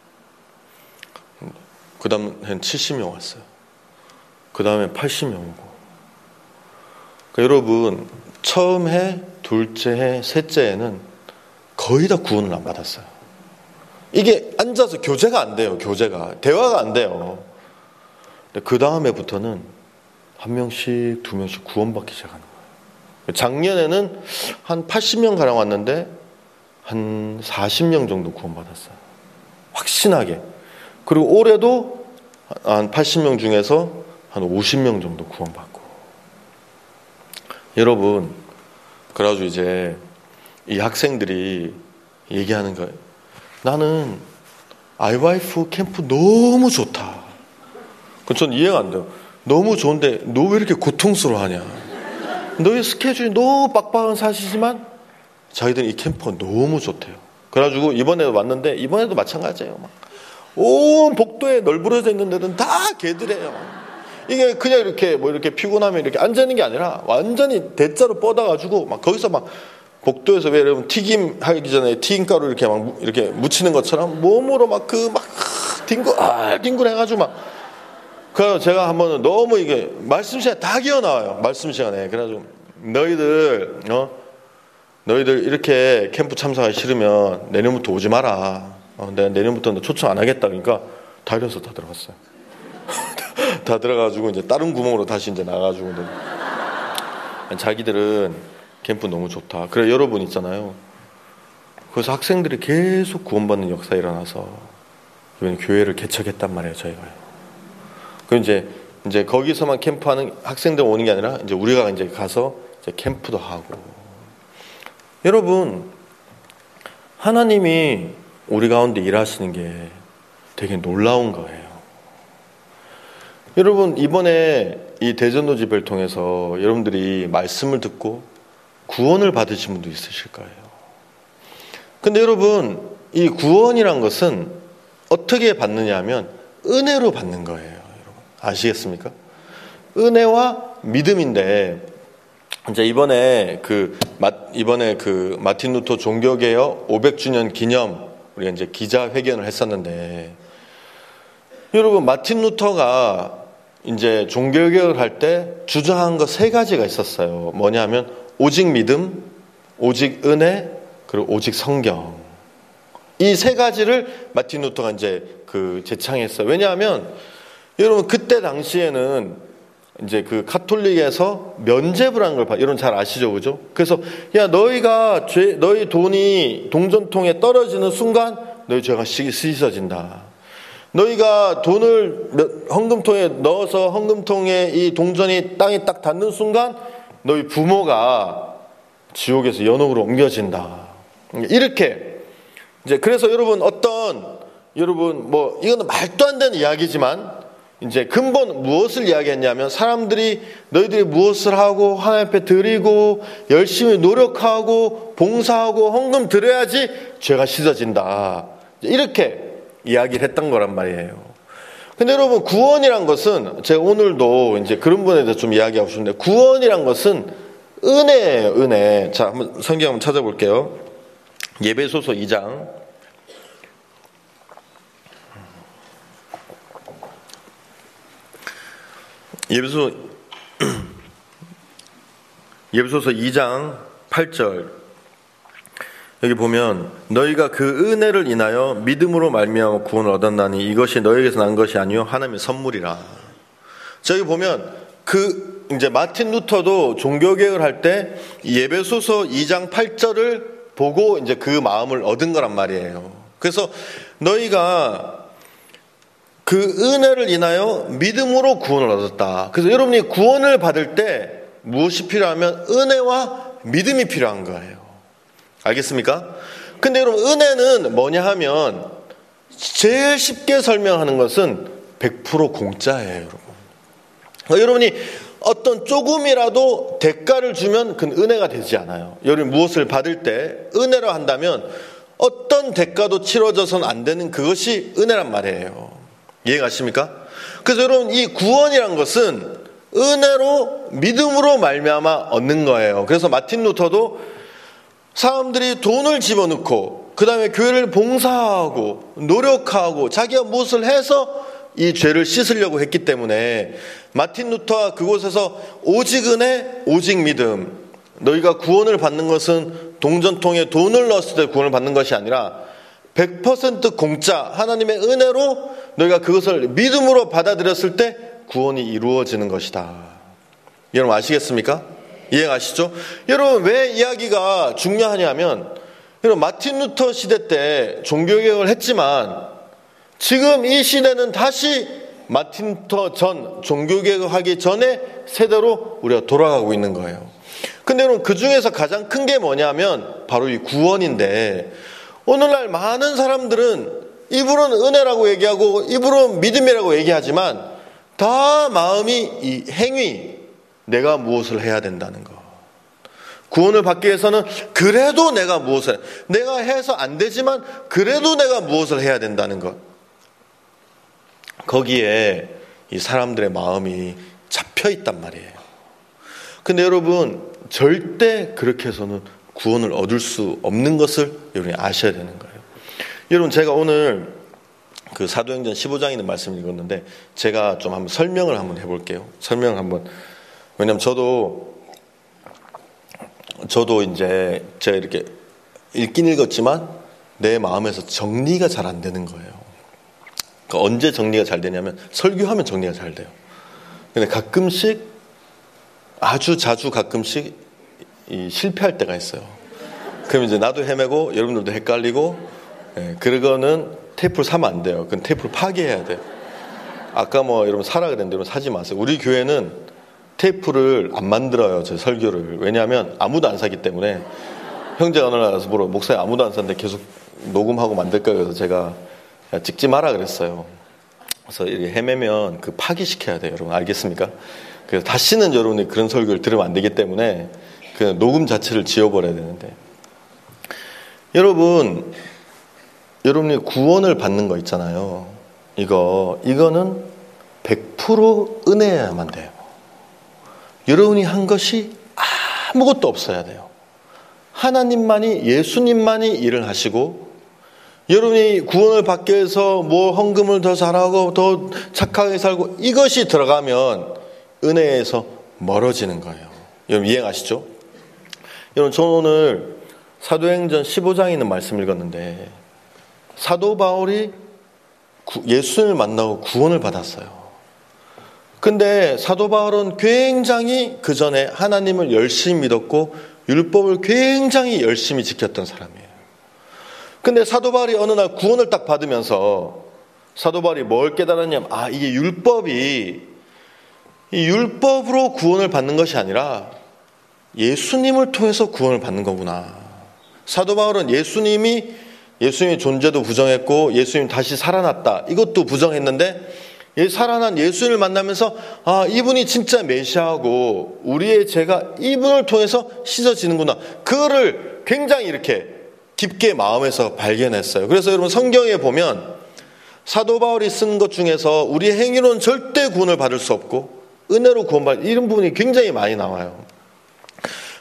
그 다음 한 70명 왔어요. 그 다음에 80명 오고. 그러니까 여러분, 처음 해, 둘째 해, 셋째 해는 거의 다 구원을 안 받았어요. 이게 앉아서 교제가 안 돼요. 교제가. 대화가 안 돼요. 그 다음에부터는 한 명씩 두 명씩 구원받기 시작하는 거예요. 작년에는 한 80명 가량 왔는데 한 40명 정도 구원받았어요. 확신하게. 그리고 올해도 한 80명 중에서 한 50명 정도 구원받고. 여러분, 그래가지고 이제 이 학생들이 얘기하는 거예요. 나는 아이와이프 캠프 너무 좋다. 전 이해가 안 돼요. 너무 좋은데 너 왜 이렇게 고통스러워하냐. 너의 스케줄이 너무 빡빡한 사실이지만 자기들은 이 캠프가 너무 좋대요. 그래가지고 이번에도 왔는데, 이번에도 마찬가지예요. 막 온 복도에 널브러져 있는 데는 다 개들이에요. 이게 그냥 이렇게 뭐 이렇게 피곤하면 이렇게 앉아있는 게 아니라 완전히 대자로 뻗어가지고 막 거기서 막 복도에서 왜 여러분 튀김 하기 전에 튀김가루 이렇게 막 이렇게 묻히는 것처럼 몸으로 막 뒹굴 해가지고 막. 그래서 제가 한번은 너무 이게 말씀 시간에 다 기어 나와요. 말씀 시간에. 그래가지고 너희들 이렇게 캠프 참석하기 싫으면 내년부터 오지 마라. 내가 내년부터 너 초청 안 하겠다. 그러니까 다 이래서 다 들어갔어요. 다 들어가지고 이제 다른 구멍으로 다시 이제 나가가지고. 자기들은 캠프 너무 좋다. 그래, 여러분 있잖아요. 그래서 학생들이 계속 구원받는 역사가 일어나서 이번에 교회를 개척했단 말이에요, 저희가요. 그 이제 거기서만 캠프하는 학생들 오는 게 아니라 이제 우리가 이제 가서 이제 캠프도 하고. 여러분, 하나님이 우리 가운데 일하시는 게 되게 놀라운 거예요. 여러분, 이번에 이 대전도 집회를 통해서 여러분들이 말씀을 듣고 구원을 받으신 분도 있으실 거예요. 근데 여러분, 이 구원이란 것은 어떻게 받느냐 하면 은혜로 받는 거예요. 여러분, 아시겠습니까? 은혜와 믿음인데, 이제 이번에 그 마틴 루터 종교개혁 500주년 기념 우리가 이제 기자회견을 했었는데, 여러분, 마틴 루터가 이제 종교개혁을 할 때 주장한 거 3가지가 있었어요. 뭐냐면 오직 믿음, 오직 은혜, 그리고 오직 성경. 이 3가지를 마틴 루터가 이제 제창했어요. 왜냐하면 여러분, 그때 당시에는 이제 그 카톨릭에서 면죄부라는 걸 여러분 잘 아시죠, 그죠? 그래서 야, 너희 돈이 동전통에 떨어지는 순간 너희 죄가 씻어진다. 너희가 돈을 헌금통에 넣어서 헌금통에 이 동전이 땅에 딱 닿는 순간 너희 부모가 지옥에서 연옥으로 옮겨진다. 이렇게 이제, 그래서 여러분 뭐 이거는 말도 안 되는 이야기지만 이제 근본 무엇을 이야기했냐면, 사람들이 너희들이 무엇을 하고 하나님 앞에 드리고 열심히 노력하고 봉사하고 헌금 드려야지 죄가 씻어진다. 이렇게 이야기를 했던 거란 말이에요. 근데 여러분, 구원이란 것은 제가 오늘도 이제 그런 부분에 대해서 좀 이야기하고 싶은데, 구원이란 것은 은혜예요, 은혜. 자, 한번 성경 한번 찾아볼게요. 에베소서 2장. 에베소서 2장 8절. 여기 보면 너희가 그 은혜를 인하여 믿음으로 말미암아 구원을 얻었나니 이것이 너희에게서 난 것이 아니요 하나님의 선물이라. 저기 보면 이제 마틴 루터도 종교개혁을 할 때 에베소서 2장 8절을 보고 이제 그 마음을 얻은 거란 말이에요. 그래서 너희가 그 은혜를 인하여 믿음으로 구원을 얻었다. 그래서 여러분이 구원을 받을 때 무엇이 필요하면 은혜와 믿음이 필요한 거예요. 알겠습니까? 근데 여러분 은혜는 뭐냐 하면 제일 쉽게 설명하는 것은 100% 공짜예요, 여러분. 그러니까 여러분이 어떤 조금이라도 대가를 주면 그건 은혜가 되지 않아요. 여러분이 무엇을 받을 때 은혜로 한다면 어떤 대가도 치러져서는 안 되는 그것이 은혜란 말이에요. 이해가십니까? 그래서 여러분 이 구원이란 것은 은혜로 믿음으로 말미암아 얻는 거예요. 그래서 마틴 루터도 사람들이 돈을 집어넣고 그 다음에 교회를 봉사하고 노력하고 자기가 무엇을 해서 이 죄를 씻으려고 했기 때문에 마틴 루터가 그곳에서 오직 은혜 오직 믿음, 너희가 구원을 받는 것은 동전통에 돈을 넣었을 때 구원을 받는 것이 아니라 100% 공짜 하나님의 은혜로 너희가 그것을 믿음으로 받아들였을 때 구원이 이루어지는 것이다. 여러분 아시겠습니까? 이해가시죠? 여러분 왜 이야기가 중요하냐면 여러분 마틴 루터 시대 때 종교개혁을 했지만 지금 이 시대는 다시 마틴 루터 전 종교개혁을 하기 전에 세대로 우리가 돌아가고 있는 거예요. 근데 여러분 그 중에서 가장 큰 게 뭐냐면 바로 이 구원인데 오늘날 많은 사람들은 입으로는 은혜라고 얘기하고 입으로는 믿음이라고 얘기하지만 다 마음이 이 행위, 내가 무엇을 해야 된다는 거. 구원을 받기 위해서는 그래도 내가 무엇을, 내가 해서 안 되지만 그래도 내가 무엇을 해야 된다는 것. 거기에 이 사람들의 마음이 잡혀 있단 말이에요. 근데 여러분 절대 그렇게 해서는 구원을 얻을 수 없는 것을 여러분이 아셔야 되는 거예요. 여러분 제가 오늘 그 사도행전 15장에 있는 말씀을 읽었는데 제가 좀 한번 설명을 한번 해볼게요. 왜냐면 저도 이제 제가 이렇게 읽긴 읽었지만 내 마음에서 정리가 잘 안 되는 거예요. 그러니까 언제 정리가 잘 되냐면 설교하면 정리가 잘 돼요. 근데 가끔씩 아주 자주 가끔씩 실패할 때가 있어요. 그럼 이제 나도 헤매고 여러분들도 헷갈리고, 그거는 테이프를 사면 안 돼요. 그건 테이프를 파괴해야 돼요. 아까 여러분 사라 그랬는데 여러분 사지 마세요. 우리 교회는 테이프를 안 만들어요, 제 설교를. 왜냐하면 아무도 안 사기 때문에. 형제가 어느 날 가서 물어, 목사님 아무도 안 샀는데 계속 녹음하고 만들까? 그래서 제가 찍지 마라 그랬어요. 그래서 이렇게 헤매면 그 파기시켜야 돼요, 여러분. 알겠습니까? 그래서 다시는 여러분이 그런 설교를 들으면 안 되기 때문에 그 녹음 자체를 지워버려야 되는데. 여러분이 구원을 받는 거 있잖아요. 이거는 100% 은혜여야만 돼요. 여러분이 한 것이 아무것도 없어야 돼요. 하나님만이, 예수님만이 일을 하시고, 여러분이 구원을 받기 위해서 헌금을 더 잘하고 더 착하게 살고 이것이 들어가면 은혜에서 멀어지는 거예요. 여러분 이해가시죠? 여러분 저는 오늘 사도행전 15장에 있는 말씀 읽었는데 사도 바울이 예수님을 만나고 구원을 받았어요. 근데 사도 바울은 굉장히 그 전에 하나님을 열심히 믿었고 율법을 굉장히 열심히 지켰던 사람이에요. 근데 사도 바울이 어느 날 구원을 딱 받으면서 사도 바울이 뭘 깨달았냐면 이게 이 율법으로 구원을 받는 것이 아니라 예수님을 통해서 구원을 받는 거구나. 사도 바울은 예수님의 존재도 부정했고 예수님 다시 살아났다 이것도 부정했는데 살아난 예수님을 만나면서 이분이 진짜 메시아고 우리의 죄가 이분을 통해서 씻어지는구나. 그거를 굉장히 이렇게 깊게 마음에서 발견했어요. 그래서 여러분 성경에 보면 사도 바울이 쓴 것 중에서 우리의 행위로는 절대 구원을 받을 수 없고 은혜로 구원받을 이런 부분이 굉장히 많이 나와요.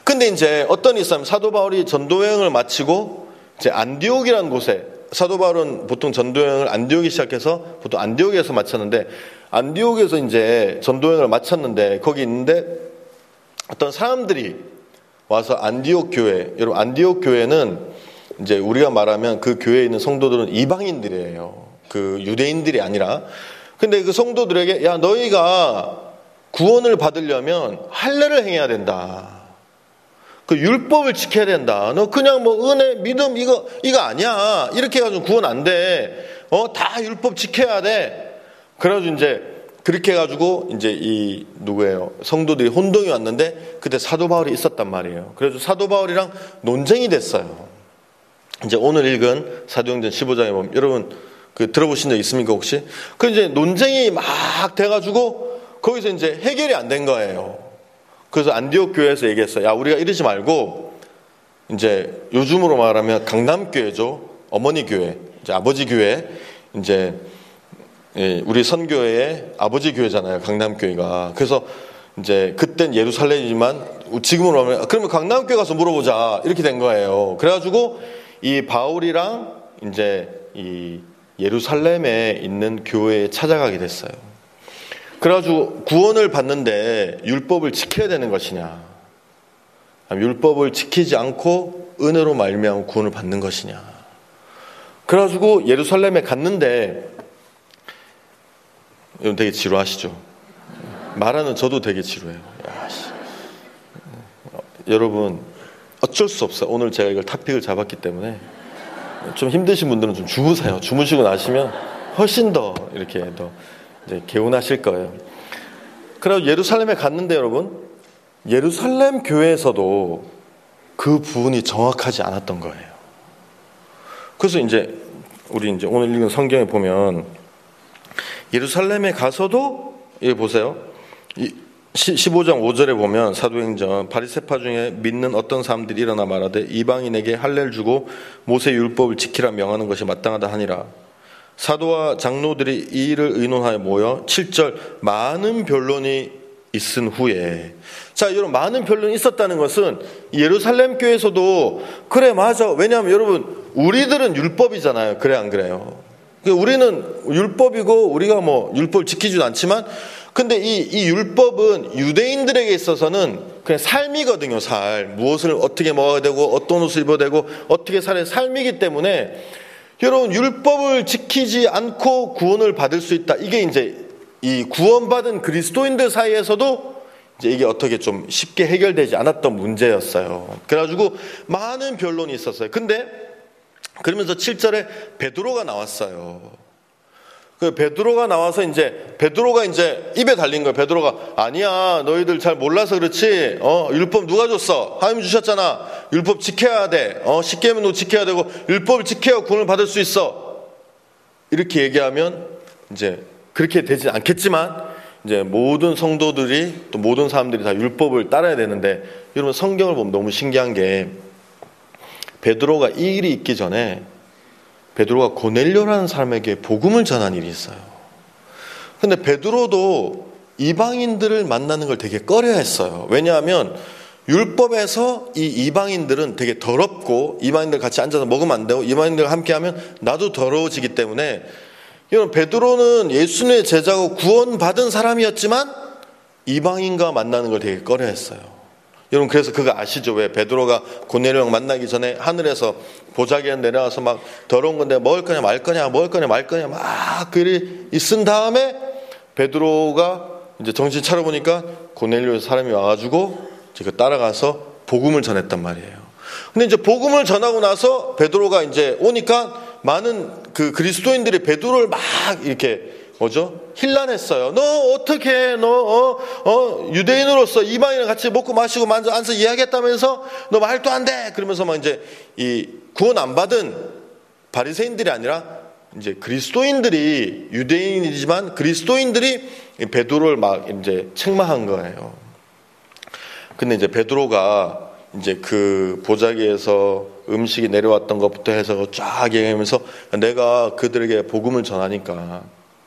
근데 이제 어떤 있으면 사도 바울이 전도 여행을 마치고 이제 안디옥이라는 곳에, 사도 바울은 보통 전도 여행을 안디옥에 시작해서 보통 안디옥에서 마쳤는데, 안디옥에서 이제 전도 여행을 마쳤는데 거기 있는데 어떤 사람들이 와서 안디옥 교회, 여러분 안디옥 교회는 이제 우리가 말하면 그 교회에 있는 성도들은 이방인들이에요. 그 유대인들이 아니라. 근데 그 성도들에게, 야, 너희가 구원을 받으려면 할례를 행해야 된다. 그 율법을 지켜야 된다. 너 그냥 뭐 은혜, 믿음 이거 아니야. 이렇게 해가지고 구원 안 돼. 다 율법 지켜야 돼. 그래가지고 이제 그렇게 해가지고 이제 이 누구예요? 성도들이 혼동이 왔는데 그때 사도 바울이 있었단 말이에요. 그래서 사도 바울이랑 논쟁이 됐어요. 이제 오늘 읽은 사도행전 15장에 보면 여러분 그 들어보신 적 있습니까 혹시? 그 이제 논쟁이 막 돼가지고 거기서 이제 해결이 안 된 거예요. 그래서 안디옥 교회에서 얘기했어요. 야, 우리가 이러지 말고 이제 요즘으로 말하면 강남교회죠. 어머니 교회, 이제 아버지 교회, 이제 우리 선교회의 아버지 교회잖아요. 강남교회가. 그래서 이제 그땐 예루살렘이지만 지금으로 하면 그러면 강남교회 가서 물어보자 이렇게 된 거예요. 그래가지고 이 바울이랑 이제 이 예루살렘에 있는 교회에 찾아가게 됐어요. 그래가지고 구원을 받는데 율법을 지켜야 되는 것이냐, 율법을 지키지 않고 은혜로 말미암아 구원을 받는 것이냐. 그래가지고 예루살렘에 갔는데, 여러분 되게 지루하시죠? 말하는 저도 되게 지루해요. 여러분 어쩔 수 없어요. 오늘 제가 이걸 토픽을 잡았기 때문에 좀 힘드신 분들은 좀 주무세요. 주무시고 나시면 훨씬 더 이렇게 더 이제 개운하실 거예요. 그래서 예루살렘에 갔는데 여러분, 예루살렘 교회에서도 그 부분이 정확하지 않았던 거예요. 그래서 이제 우리 이제 오늘 읽은 성경에 보면 예루살렘에 가서도, 예, 보세요. 15장 5절에 보면 사도행전, 바리새파 중에 믿는 어떤 사람들이 일어나 말하되 이방인에게 할례를 주고 모세 율법을 지키라 명하는 것이 마땅하다 하니라. 사도와 장로들이 이 일을 의논하여 모여 7절 많은 변론이 있은 후에, 자, 여러분 많은 변론이 있었다는 것은 예루살렘 교회에서도 그래 맞아. 왜냐하면 여러분 우리들은 율법이잖아요. 그래 안 그래요? 우리는 율법이고 우리가 뭐 율법을 지키지도 않지만, 근데 이 율법은 유대인들에게 있어서는 그냥 삶이거든요. 무엇을 어떻게 먹어야 되고 어떤 옷을 입어야 되고 어떻게 살아야 삶이기 때문에 여러분 율법을 지키지 않고 구원을 받을 수 있다. 이게 이제 이 구원받은 그리스도인들 사이에서도 이제 이게 어떻게 좀 쉽게 해결되지 않았던 문제였어요. 그래가지고 많은 변론이 있었어요. 근데 그러면서 7절에 베드로가 나왔어요. 그 베드로가 나와서 이제 베드로가 이제 입에 달린 거예요. 베드로가 아니야, 너희들 잘 몰라서 그렇지. 율법 누가 줬어? 하나님 주셨잖아. 율법 지켜야 돼. 십계명도 지켜야 되고 율법을 지켜야 구원을 받을 수 있어. 이렇게 얘기하면 이제 그렇게 되지 않겠지만 이제 모든 성도들이 또 모든 사람들이 다 율법을 따라야 되는데, 여러분 성경을 보면 너무 신기한 게 베드로가 이 일이 있기 전에 베드로가 고넬료라는 사람에게 복음을 전한 일이 있어요. 근데 베드로도 이방인들을 만나는 걸 되게 꺼려했어요. 왜냐하면 율법에서 이 이방인들은 되게 더럽고 이방인들 같이 앉아서 먹으면 안 되고 이방인들과 함께하면 나도 더러워지기 때문에, 여러분 베드로는 예수님의 제자고 구원받은 사람이었지만 이방인과 만나는 걸 되게 꺼려했어요. 여러분 그래서 그거 아시죠? 왜 베드로가 고넬료랑 만나기 전에 하늘에서 보자기에 내려와서 막 더러운 건데 먹을 거냐 말 거냐 먹을 거냐 말 거냐 막 글이 있은 다음에 베드로가 이제 정신 차려보니까 고넬료의 사람이 와가지고 이제 따라가서 복음을 전했단 말이에요. 근데 이제 복음을 전하고 나서 베드로가 이제 오니까 많은 그 그리스도인들이 베드로를 막 이렇게 힐난했어요. 너 어떻게 유대인으로서 이방인이랑 같이 먹고 마시고 앉아서 이야기했다면서 너 말도 안 돼. 그러면서 막 이제 이 구원 안 받은 바리새인들이 아니라 이제 그리스도인들이, 유대인이지만 그리스도인들이 베드로를 막 이제 책망한 거예요. 근데 이제 베드로가 이제 그 보자기에서 음식이 내려왔던 것부터 해서 쫙 얘기하면서 내가 그들에게 복음을 전하니까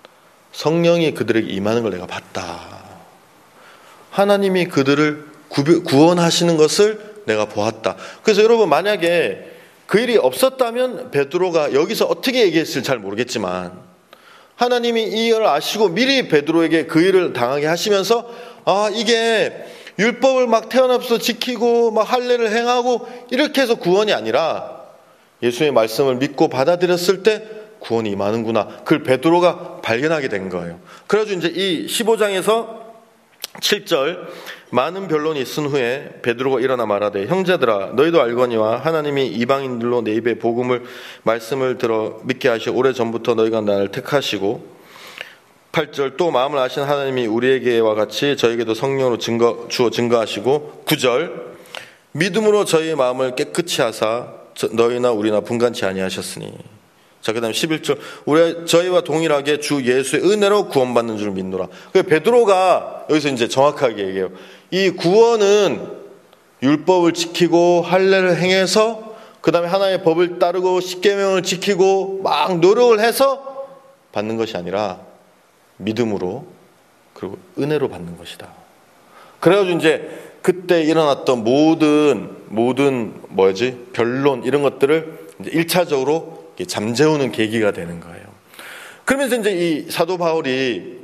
성령이 그들에게 임하는 걸 내가 봤다. 하나님이 그들을 구원하시는 것을 내가 보았다. 그래서 여러분, 만약에 그 일이 없었다면 베드로가 여기서 어떻게 얘기했을지 잘 모르겠지만, 하나님이 이 일을 아시고 미리 베드로에게 그 일을 당하게 하시면서, 이게 율법을 막 태어나서 지키고 막 할례를 행하고 이렇게 해서 구원이 아니라 예수의 말씀을 믿고 받아들였을 때 구원이 임하는구나, 그걸 베드로가 발견하게 된 거예요. 그래가지고 이제 이 15장에서 7절, 많은 변론이 있은 후에 베드로가 일어나 말하되, 형제들아, 너희도 알거니와 하나님이 이방인들로 내 입에 복음을 말씀을 들어 믿게 하시고 오래전부터 너희가 나를 택하시고, 8절, 또 마음을 아신 하나님이 우리에게와 같이 저에게도 성령으로 주어 증거하시고, 9절, 믿음으로 저희의 마음을 깨끗이 하사 너희나 우리나 분간치 아니하셨으니. 자, 그 다음 11절, 저희와 동일하게 주 예수의 은혜로 구원받는 줄 믿노라. 베드로가 여기서 이제 정확하게 얘기해요. 이 구원은 율법을 지키고 할례를 행해서, 그 다음에 하나님의 법을 따르고 십계명을 지키고 막 노력을 해서 받는 것이 아니라 믿음으로, 그리고 은혜로 받는 것이다. 그래가지고 이제 그때 일어났던 모든 변론 이런 것들을 이제 1차적으로 잠재우는 계기가 되는 거예요. 그러면서 이제 이 사도 바울은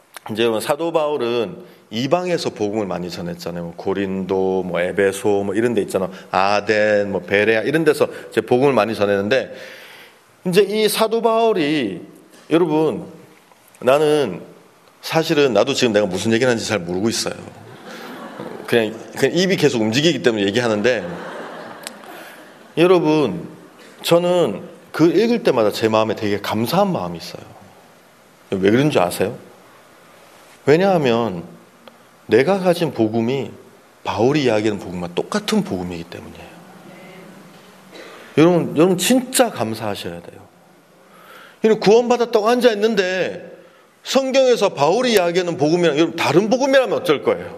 이방에서 복음을 많이 전했잖아요. 고린도, 에베소, 이런 데 있잖아요. 아덴, 베레아 이런 데서 이제 복음을 많이 전했는데, 이제 이 사도 바울이, 여러분, 사실은 나도 지금 내가 무슨 얘기를 하는지 잘 모르고 있어요. 그냥 입이 계속 움직이기 때문에 얘기하는데, 여러분, 저는 그 읽을 때마다 제 마음에 되게 감사한 마음이 있어요. 왜 그런 줄 아세요? 왜냐하면 내가 가진 복음이 바울이 이야기하는 복음과 똑같은 복음이기 때문이에요. 여러분 진짜 감사하셔야 돼요. 구원받았다고 앉아있는데 성경에서 바울이 이야기하는 복음이랑 여러분 다른 복음이라면 어쩔 거예요?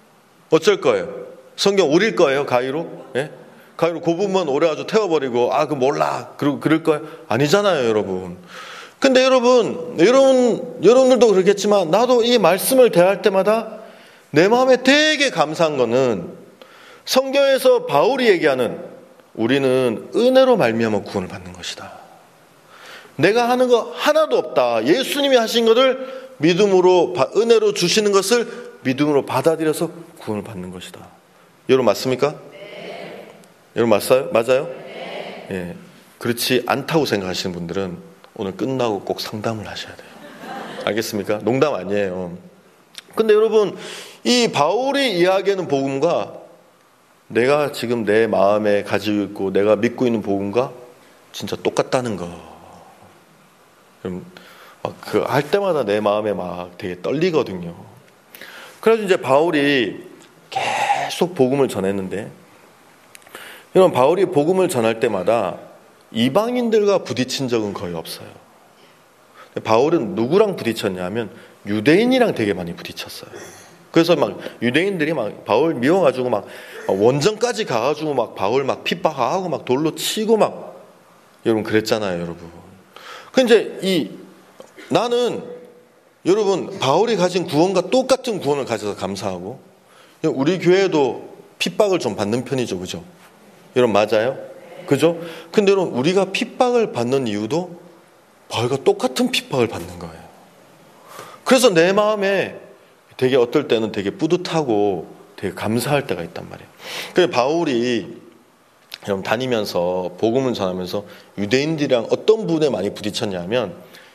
성경 오릴 거예요? 가위로? 예? 가위로 그 부분 오래 아주 태워버리고, 그거 몰라, 그러고 그럴 거예요? 아니잖아요, 여러분. 근데 여러분들도 그렇겠지만, 나도 이 말씀을 대할 때마다 내 마음에 되게 감사한 거는, 성경에서 바울이 얘기하는 우리는 은혜로 말미암아 구원을 받는 것이다. 내가 하는 거 하나도 없다. 예수님이 하신 것을 믿음으로, 은혜로 주시는 것을 믿음으로 받아들여서 구원을 받는 것이다. 여러분 맞습니까? 여러분 맞아요? 예. 그렇지 않다고 생각하시는 분들은 오늘 끝나고 꼭 상담을 하셔야 돼요. 알겠습니까? 농담 아니에요. 근데 여러분, 이 바울이 이야기하는 복음과 내가 지금 내 마음에 가지고 있고 내가 믿고 있는 복음과 진짜 똑같다는 거. 여러분, 할 때마다 내 마음에 막 되게 떨리거든요. 그래서 이제 바울이 계속 복음을 전했는데, 여러분, 바울이 복음을 전할 때마다 이방인들과 부딪힌 적은 거의 없어요. 바울은 누구랑 부딪혔냐면 유대인이랑 되게 많이 부딪혔어요. 그래서 유대인들이 바울 미워가지고 원정까지 가가지고 바울 핍박하고 돌로 치고 여러분 그랬잖아요, 여러분. 근데 나는 여러분 바울이 가진 구원과 똑같은 구원을 가져서 감사하고, 우리 교회도 핍박을 좀 받는 편이죠, 그죠? 여러분 맞아요? 그죠? 근데 여러분 우리가 핍박을 받는 이유도 바울과 똑같은 핍박을 받는 거예요. 그래서 내 마음에 되게 어떨 때는 되게 뿌듯하고 되게 감사할 때가 있단 말이에요. 그래서 바울이 여러분 다니면서 복음을 전하면서 유대인들이랑 어떤 부분에 많이 부딪혔냐면,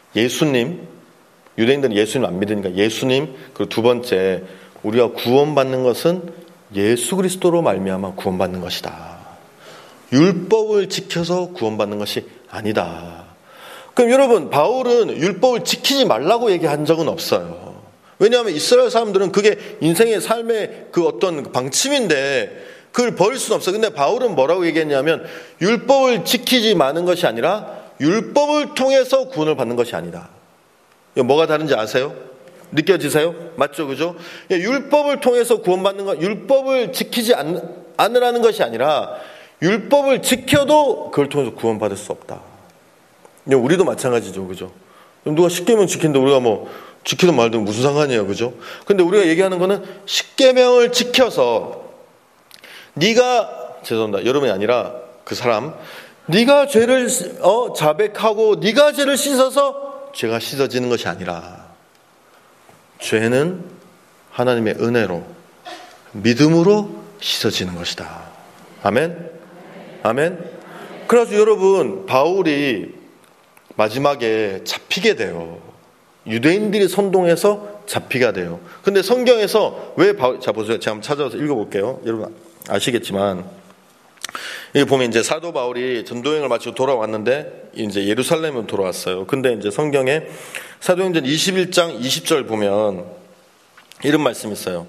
유대인들은 예수님 안 믿으니까 예수님, 그리고 두 번째, 우리가 구원받는 것은 예수 그리스도로 말미암아 구원받는 것이다. 율법을 지켜서 구원받는 것이 아니다. 그럼 여러분, 바울은 율법을 지키지 말라고 얘기한 적은 없어요. 왜냐하면 이스라엘 사람들은 그게 인생의 삶의 그 어떤 방침인데 그걸 버릴 수는 없어요. 근데 바울은 뭐라고 얘기했냐면, 율법을 지키지 마는 것이 아니라 율법을 통해서 구원을 받는 것이 아니다. 뭐가 다른지 아세요? 느껴지세요? 맞죠? 그죠? 율법을 통해서 구원받는 건 율법을 지키지 않으라는 것이 아니라 율법을 지켜도 그걸 통해서 구원받을 수 없다. 우리도 마찬가지죠. 그죠? 누가 십계명 지킨다, 우리가 지키든 말든 무슨 상관이에요. 그죠? 근데 우리가 얘기하는 거는 십계명을 지켜서 네가 죄송합니다. 여러분이 아니라 그 사람, 네가 죄를 자백하고 네가 죄를 씻어서 죄가 씻어지는 것이 아니라 죄는 하나님의 은혜로 믿음으로 씻어지는 것이다. 아멘. 아멘. 그래서 여러분, 바울이 마지막에 잡히게 돼요. 유대인들이 선동해서 잡히게 돼요. 근데 성경에서 왜 자 보세요. 제가 한번 찾아서 읽어볼게요. 여러분 아시겠지만 여기 보면 이제 사도 바울이 전도여행을 마치고 돌아왔는데 이제 예루살렘으로 돌아왔어요. 근데 이제 성경에 사도행전 21장 20절 보면 이런 말씀이 있어요.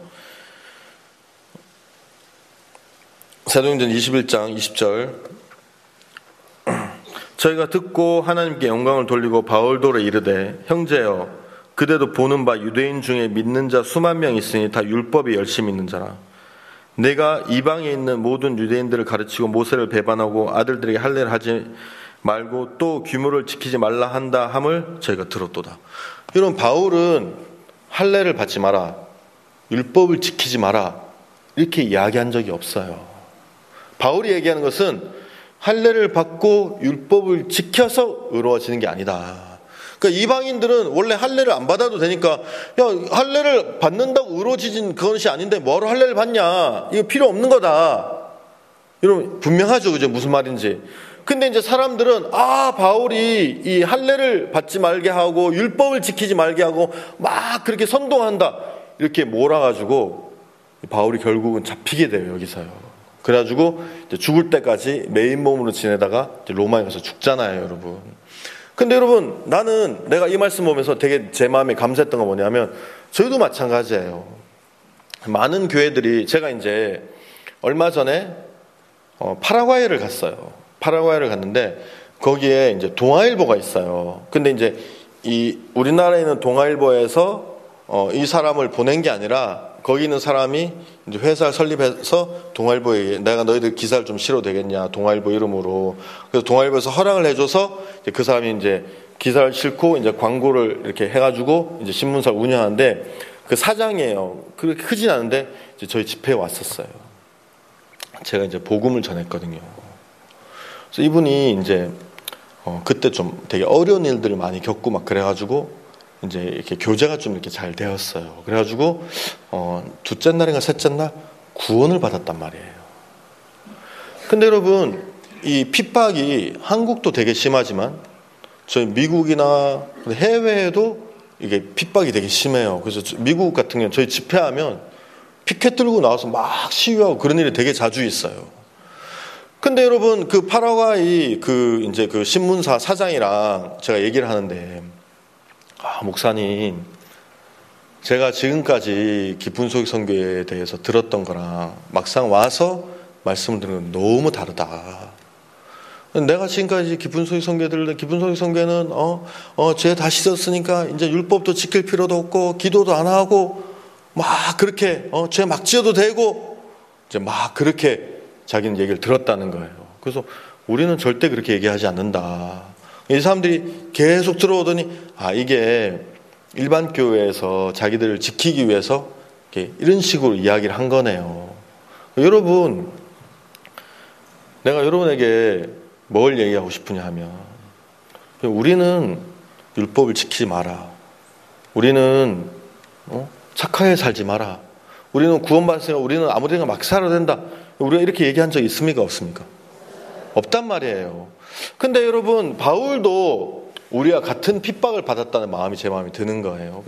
사도행전 21장 20절 저희가 듣고 하나님께 영광을 돌리고 바울도로 이르되 형제여 그대도 보는 바 유대인 중에 믿는 자 수만 명 있으니 다 율법에 열심히 있는 자라. 내가 이방에 있는 모든 유대인들을 가르치고 모세를 배반하고 아들들에게 할례를 하지 말고 또 규모를 지키지 말라 한다 함을 저희가 들었도다. 여러분, 바울은 할례를 받지 마라, 율법을 지키지 마라 이렇게 이야기한 적이 없어요. 바울이 얘기하는 것은 할례를 받고 율법을 지켜서 의로워지는 게 아니다. 그러니까 이방인들은 원래 할례를 안 받아도 되니까 야, 할례를 받는다고 의로워지진 그것이 아닌데 뭐하러 할례를 받냐, 이거 필요 없는 거다. 여러분 분명하죠, 그죠? 무슨 말인지. 근데 이제 사람들은 바울이 이 할례를 받지 말게 하고 율법을 지키지 말게 하고 막 그렇게 선동한다 이렇게 몰아가지고 바울이 결국은 잡히게 돼요, 여기서요. 그래가지고 이제 죽을 때까지 메인 몸으로 지내다가 이제 로마에 가서 죽잖아요, 여러분. 근데 여러분, 내가 이 말씀 보면서 되게 제 마음에 감사했던 건 뭐냐면, 저희도 마찬가지예요. 많은 교회들이, 제가 이제 얼마 전에 파라과이를 갔어요. 파라과이를 갔는데 거기에 이제 동아일보가 있어요. 근데 이제 이 우리나라에 있는 동아일보에서 이 사람을 보낸 게 아니라 거기 있는 사람이 이제 회사를 설립해서 동아일보에 내가 너희들 기사를 좀 실어도 되겠냐, 동아일보 이름으로. 그래서 동아일보에서 허락을 해줘서 이제 그 사람이 이제 기사를 싣고 이제 광고를 이렇게 해가지고 이제 신문사를 운영하는데 그 사장이에요. 그렇게 크진 않은데 이제 저희 집회에 왔었어요. 제가 이제 복음을 전했거든요. 그래서 이분이 이제 그때 좀 되게 어려운 일들을 많이 겪고 막 그래가지고 이제 이렇게 교제가 좀 이렇게 잘 되었어요. 그래가지고 둘째 날인가 셋째 날 구원을 받았단 말이에요. 근데 여러분, 이 핍박이 한국도 되게 심하지만 저희 미국이나 해외에도 이게 핍박이 되게 심해요. 그래서 미국 같은 경우는 저희 집회하면 피켓 들고 나와서 막 시위하고 그런 일이 되게 자주 있어요. 근데 여러분, 그 파라과이 이제 그 신문사 사장이랑 제가 얘기를 하는데, 목사님, 제가 지금까지 깊은 속의 선교에 대해서 들었던 거랑 막상 와서 말씀을 들은 건 너무 다르다. 내가 지금까지 깊은 속의 선교에 들을 때 깊은 속의 선교는 죄 다 씻었으니까 이제 율법도 지킬 필요도 없고 기도도 안 하고 막 그렇게 죄 막 지어도 되고 이제 막 그렇게 자기는 얘기를 들었다는 거예요. 그래서 우리는 절대 그렇게 얘기하지 않는다. 이 사람들이 계속 들어오더니 이게 일반 교회에서 자기들을 지키기 위해서 이런 식으로 이야기를 한 거네요. 여러분, 내가 여러분에게 뭘 얘기하고 싶으냐 하면, 우리는 율법을 지키지 마라. 우리는 착하게 살지 마라. 우리는 구원받았으니까 우리는 아무데나 막 살아야 된다. 우리가 이렇게 얘기한 적 있습니까? 없습니까? 없단 말이에요. 근데 여러분, 바울도 우리와 같은 핍박을 받았다는 마음이 제 마음에 드는 거예요.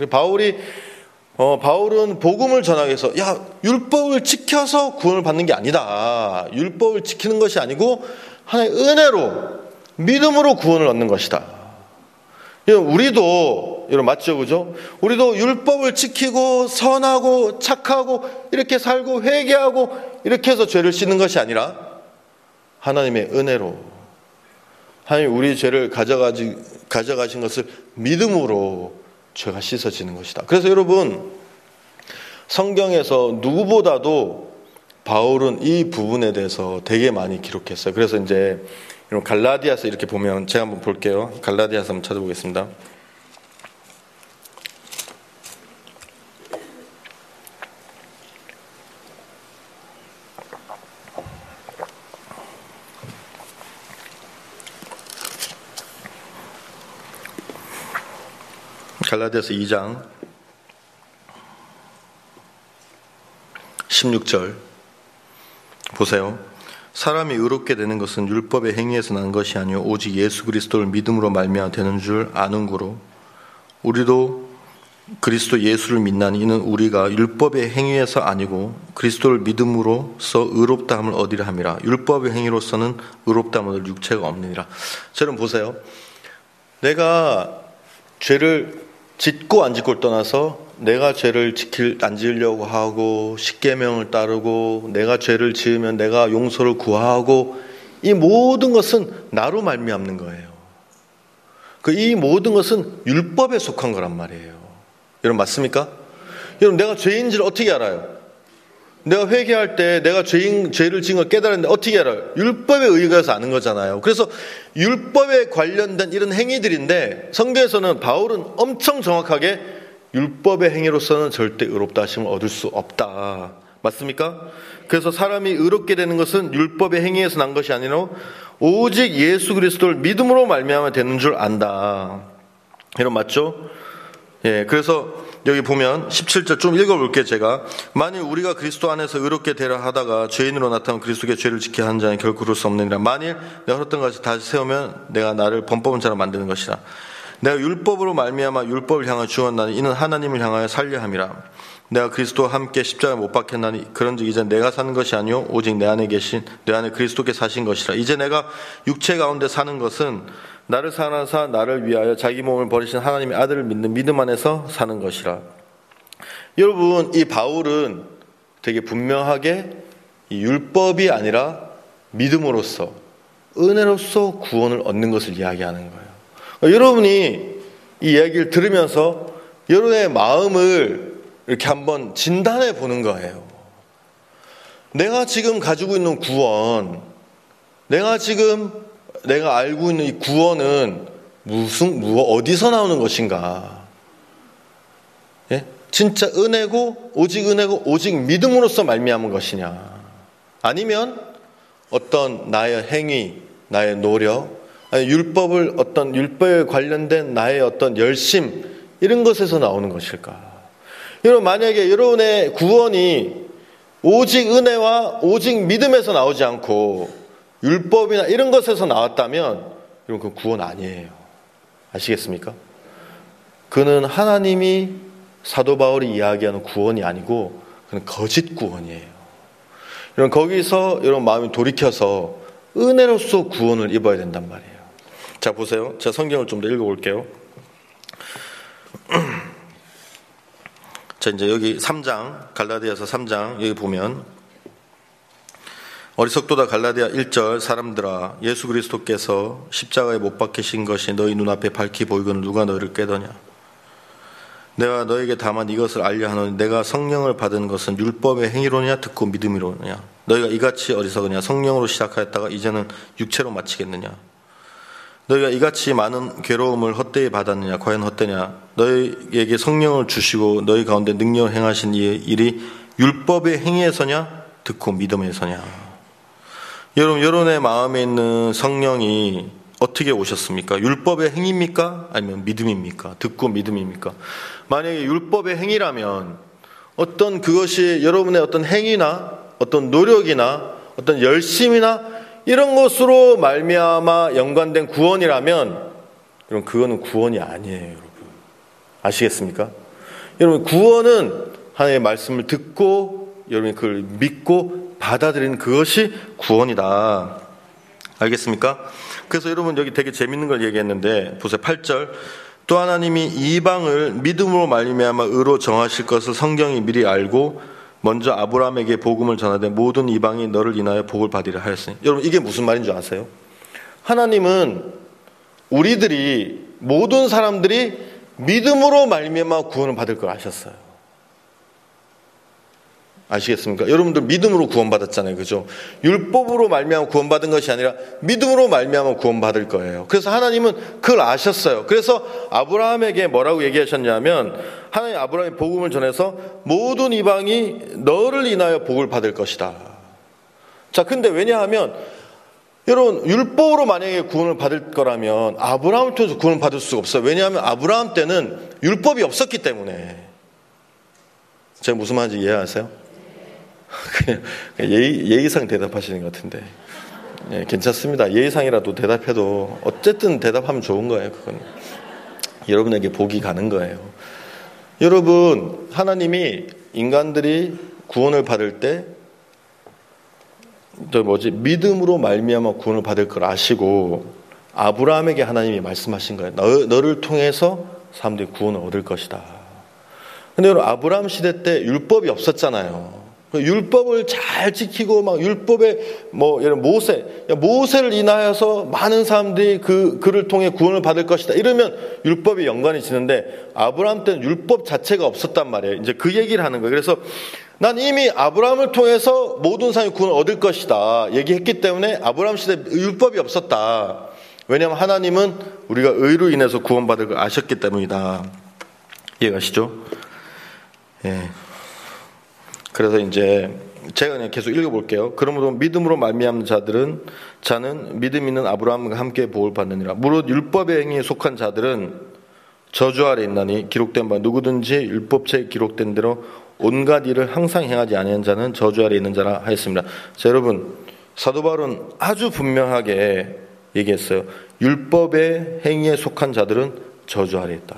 바울은 복음을 전하기 위해서 율법을 지켜서 구원을 받는 게 아니다. 율법을 지키는 것이 아니고 하나의 은혜로 믿음으로 구원을 얻는 것이다. 우리도 여러분 맞죠, 그죠? 우리도 율법을 지키고 선하고 착하고 이렇게 살고 회개하고 이렇게 해서 죄를 씻는 것이 아니라 하나님의 은혜로, 하나님 우리 죄를 가져가신 것을 믿음으로 죄가 씻어지는 것이다. 그래서 여러분, 성경에서 누구보다도 바울은 이 부분에 대해서 되게 많이 기록했어요. 그래서 이제 갈라디아서 이렇게 보면 제가 한번 볼게요. 갈라디아서 한번 찾아보겠습니다. 갈라디아서 2장 16절 보세요. 사람이 의롭게 되는 것은 율법의 행위에서 난 것이 아니요 오직 예수 그리스도를 믿음으로 말미암아 되는 줄 아는고로 우리도 그리스도 예수를 믿나니 이는 우리가 율법의 행위에서 아니고 그리스도를 믿음으로써 의롭다함을 얻으려 함이라. 율법의 행위로서는 의롭다함을 얻을 육체가 없느니라. 여러분 보세요. 내가 죄를 짓고 안 짓고를 떠나서 내가 죄를 안 지으려고 하고 십계명을 따르고 내가 죄를 지으면 내가 용서를 구하고 이 모든 것은 나로 말미암는 거예요. 이 모든 것은 율법에 속한 거란 말이에요. 여러분 맞습니까? 여러분 내가 죄인지를 어떻게 알아요? 내가 회개할 때 내가 죄를 지은 걸 깨달았는데 어떻게 알아요? 율법에 의거해서 아는 거잖아요. 그래서 율법에 관련된 이런 행위들인데 성경에서는 바울은 엄청 정확하게 율법의 행위로서는 절대 의롭다 하심을 얻을 수 없다. 맞습니까? 그래서 사람이 의롭게 되는 것은 율법의 행위에서 난 것이 아니라 오직 예수 그리스도를 믿음으로 말미암아 되는 줄 안다. 여러분 맞죠? 예, 그래서 여기 보면 17절 좀 읽어볼게요. 제가 만일 우리가 그리스도 안에서 의롭게 되려 하다가 죄인으로 나타난 그리스도께 죄를 지게 하는 자는 결코 그럴 수 없느니라. 만일 내가 흘렀던 것을 다시 세우면 내가 나를 범법한 자로 만드는 것이라. 내가 율법으로 말미암아 율법을 향하여 주었나니 이는 하나님을 향하여 살려 함이라. 내가 그리스도와 함께 십자가에 못 박혔나니 그런즉 이제 내가 사는 것이 아니요 오직 내 안에 그리스도께 사신 것이라. 이제 내가 육체 가운데 사는 것은 나를 사랑하사 나를 위하여 자기 몸을 버리신 하나님의 아들을 믿는 믿음 안에서 사는 것이라. 여러분 이 바울은 되게 분명하게 이 율법이 아니라 믿음으로써 은혜로써 구원을 얻는 것을 이야기하는 거예요. 여러분이 이 이야기를 들으면서 여러분의 마음을 이렇게 한번 진단해 보는 거예요. 내가 지금 가지고 있는 구원, 내가 알고 있는 이 구원은 어디서 나오는 것인가? 예? 진짜 은혜고 오직 믿음으로써 말미암은 것이냐? 아니면 어떤 나의 행위, 나의 노력, 아니 율법에 관련된 나의 어떤 열심 이런 것에서 나오는 것일까? 여러분 만약에 여러분의 구원이 오직 은혜와 오직 믿음에서 나오지 않고 율법이나 이런 것에서 나왔다면 여러분 그 구원 아니에요. 아시겠습니까? 그는 하나님이 사도 바울이 이야기하는 구원이 아니고 그는 거짓 구원이에요. 여러분 거기서 여러분 마음이 돌이켜서 은혜로서 구원을 입어야 된단 말이에요. 자 보세요. 제가 성경을 좀 더 읽어볼게요. 자 이제 여기 3장 갈라디아서 3장 여기 보면 어리석도다 갈라디아 1절 사람들아 예수 그리스도께서 십자가에 못 박히신 것이 너희 눈앞에 밝히 보이거늘 누가 너희를 깨더냐. 내가 너에게 다만 이것을 알려 하노니 내가 성령을 받은 것은 율법의 행위로냐 듣고 믿음이로냐. 너희가 이같이 어리석으냐. 성령으로 시작하였다가 이제는 육체로 마치겠느냐. 너희가 이같이 많은 괴로움을 헛되이 받았느냐. 과연 헛되냐. 너희에게 성령을 주시고 너희 가운데 능력을 행하신 이 일이 율법의 행위에서냐 듣고 믿음에서냐. 여러분의 마음에 있는 성령이 어떻게 오셨습니까? 율법의 행위입니까? 아니면 믿음입니까? 듣고 믿음입니까? 만약에 율법의 행위라면 어떤 그것이 여러분의 어떤 행위나 어떤 노력이나 어떤 열심이나 이런 것으로 말미암아 연관된 구원이라면 여러분 그거는 구원이 아니에요. 여러분 아시겠습니까? 여러분 구원은 하나님의 말씀을 듣고 여러분이 그걸 믿고 받아들이는 그것이 구원이다. 알겠습니까? 그래서 여러분 여기 되게 재밌는 걸 얘기했는데 보세요. 8절 또 하나님이 이방을 믿음으로 말미암아 의로 정하실 것을 성경이 미리 알고 먼저 아브라함에게 복음을 전하되 모든 이방이 너를 인하여 복을 받으리라 하였으니. 여러분 이게 무슨 말인 줄 아세요? 하나님은 우리들이 모든 사람들이 믿음으로 말미암아 구원을 받을 걸 아셨어요. 아시겠습니까? 여러분들 믿음으로 구원받았잖아요. 그죠? 율법으로 말미암아 구원받은 것이 아니라 믿음으로 말미암아 구원받을 거예요. 그래서 하나님은 그걸 아셨어요. 그래서 아브라함에게 뭐라고 얘기하셨냐면 하나님 아브라함이 복음을 전해서 모든 이방이 너를 인하여 복을 받을 것이다. 자, 근데 왜냐하면 여러분 율법으로 만약에 구원을 받을 거라면 아브라함을 통해서 구원을 받을 수가 없어요. 왜냐하면 아브라함 때는 율법이 없었기 때문에. 제가 무슨 말인지 이해하세요? 그냥 예의상 대답하시는 것 같은데. 예, 괜찮습니다. 예의상이라도 대답해도 어쨌든 대답하면 좋은 거예요. 그건 여러분에게 복이 가는 거예요. 여러분, 하나님이 인간들이 구원을 받을 때 믿음으로 말미암아 구원을 받을 걸 아시고 아브라함에게 하나님이 말씀하신 거예요. 너를 통해서 사람들이 구원을 얻을 것이다. 근데 여러분, 아브라함 시대 때 율법이 없었잖아요. 율법을 잘 지키고 막 율법에 예를 모세를 인하여서 많은 사람들이 그를 통해 구원을 받을 것이다. 이러면 율법이 연관이 지는데 아브라함 때는 율법 자체가 없었단 말이에요. 이제 그 얘기를 하는 거예요. 그래서 난 이미 아브라함을 통해서 모든 사람이 구원을 얻을 것이다 얘기했기 때문에 아브라함 시대에 율법이 없었다. 왜냐하면 하나님은 우리가 의로 인해서 구원받을 걸 아셨기 때문이다. 이해가시죠? 예. 그래서 이제 제가 그냥 계속 읽어볼게요. 그러므로 믿음으로 말미암는 자는 믿음 있는 아브라함과 함께 복을 받느니라. 무릇 율법의 행위에 속한 자들은 저주 아래 있나니 기록된 바 누구든지 율법책에 기록된 대로 온갖 일을 항상 행하지 아니한 자는 저주 아래 있는 자라 하였습니다. 자, 여러분, 사도 바울은 아주 분명하게 얘기했어요. 율법의 행위에 속한 자들은 저주 아래 있다.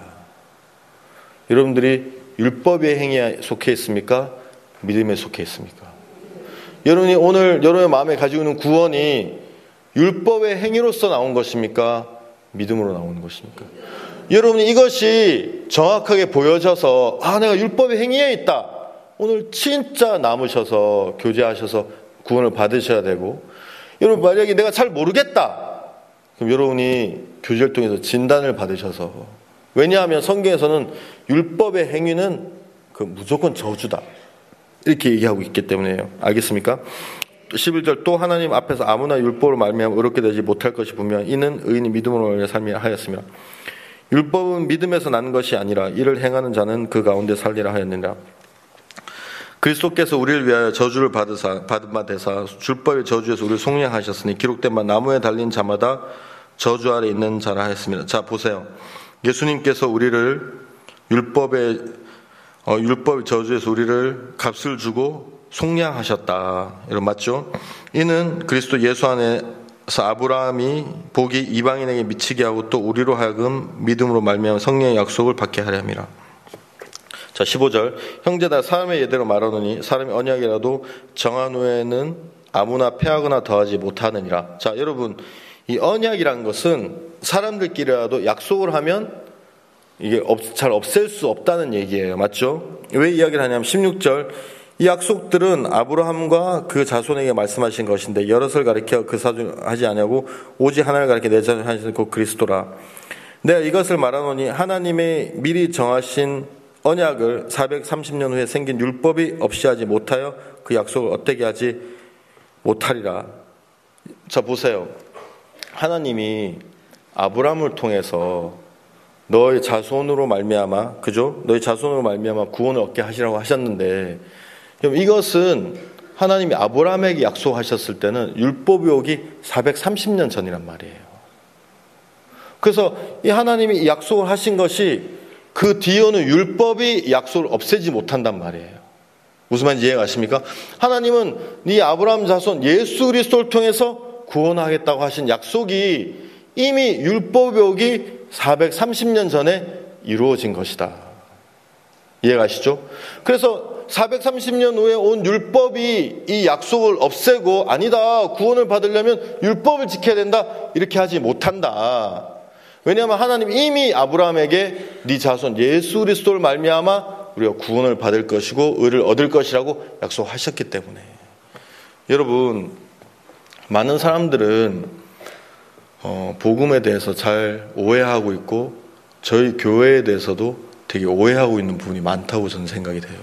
여러분들이 율법의 행위에 속해 있습니까? 믿음에 속해 있습니까? 여러분이 오늘 여러분의 마음에 가지고 있는 구원이 율법의 행위로서 나온 것입니까? 믿음으로 나오는 것입니까? 여러분이 이것이 정확하게 보여져서 내가 율법의 행위에 있다. 오늘 진짜 남으셔서 교제하셔서 구원을 받으셔야 되고, 여러분 만약에 내가 잘 모르겠다. 그럼 여러분이 교제를 통해서 진단을 받으셔서, 왜냐하면 성경에서는 율법의 행위는 무조건 저주다. 이렇게 얘기하고 있기 때문에요. 알겠습니까? 11절 또 하나님 앞에서 아무나 율법으로 말미암아 의롭게 되지 못할 것이 분명 이는 의인이 믿음으로 말미암아 살리라 하였으며 율법은 믿음에서 난 것이 아니라 이를 행하는 자는 그 가운데 살리라 하였느니라. 그리스도께서 우리를 위하여 저주를 받은 바 되사 율법의 저주에서 우리를 속량하셨으니 기록된 바 나무에 달린 자마다 저주 아래 있는 자라 하였습니다. 자, 보세요. 예수님께서 우리를 율법의 저주에서 우리를 값을 주고 속량하셨다. 여러분 맞죠? 이는 그리스도 예수 안에서 아브라함이 복이 이방인에게 미치게 하고 또 우리로 하여금 믿음으로 말미암아 성령의 약속을 받게 하려 함이라. 자, 15절 형제다 사람의 예대로 말하노니 사람이 언약이라도 정한 후에는 아무나 폐하거나 더하지 못하느니라. 자, 여러분 이 언약이란 것은 사람들끼리라도 약속을 하면 이게 잘 없앨 수 없다는 얘기예요. 맞죠? 왜 이야기를 하냐면 16절 이 약속들은 아브라함과 그 자손에게 말씀하신 것인데 여럿을 가리켜 그 사주 하지 아니하고 오직 하나를 가리켜 내 자손 하시는 그 그리스도라. 내가 이것을 말하노니 하나님의 미리 정하신 언약을 430년 후에 생긴 율법이 없이 하지 못하여 그 약속을 어떻게 하지 못하리라. 자, 보세요. 하나님이 아브라함을 통해서 너의 자손으로 말미암아, 그죠? 너의 자손으로 말미암아 구원을 얻게 하시라고 하셨는데, 그럼 이것은 하나님이 아브라함에게 약속하셨을 때는 율법이 오기 430년 전이란 말이에요. 그래서 이 하나님이 약속을 하신 것이 그 뒤에는 율법이 약속을 없애지 못한단 말이에요. 무슨 말인지 이해가십니까? 하나님은 네 아브라함 자손 예수 그리스도를 통해서 구원하겠다고 하신 약속이 이미 율법이 오기 430년 전에 이루어진 것이다. 이해가시죠? 그래서 430년 후에 온 율법이 이 약속을 없애고 아니다, 구원을 받으려면 율법을 지켜야 된다, 이렇게 하지 못한다. 왜냐하면 하나님이 이미 아브라함에게 네 자손 예수 그리스도를 말미암아 우리가 구원을 받을 것이고 의를 얻을 것이라고 약속하셨기 때문에. 여러분, 많은 사람들은 복음에 대해서 잘 오해하고 있고 저희 교회에 대해서도 되게 오해하고 있는 부분이 많다고 저는 생각이 돼요.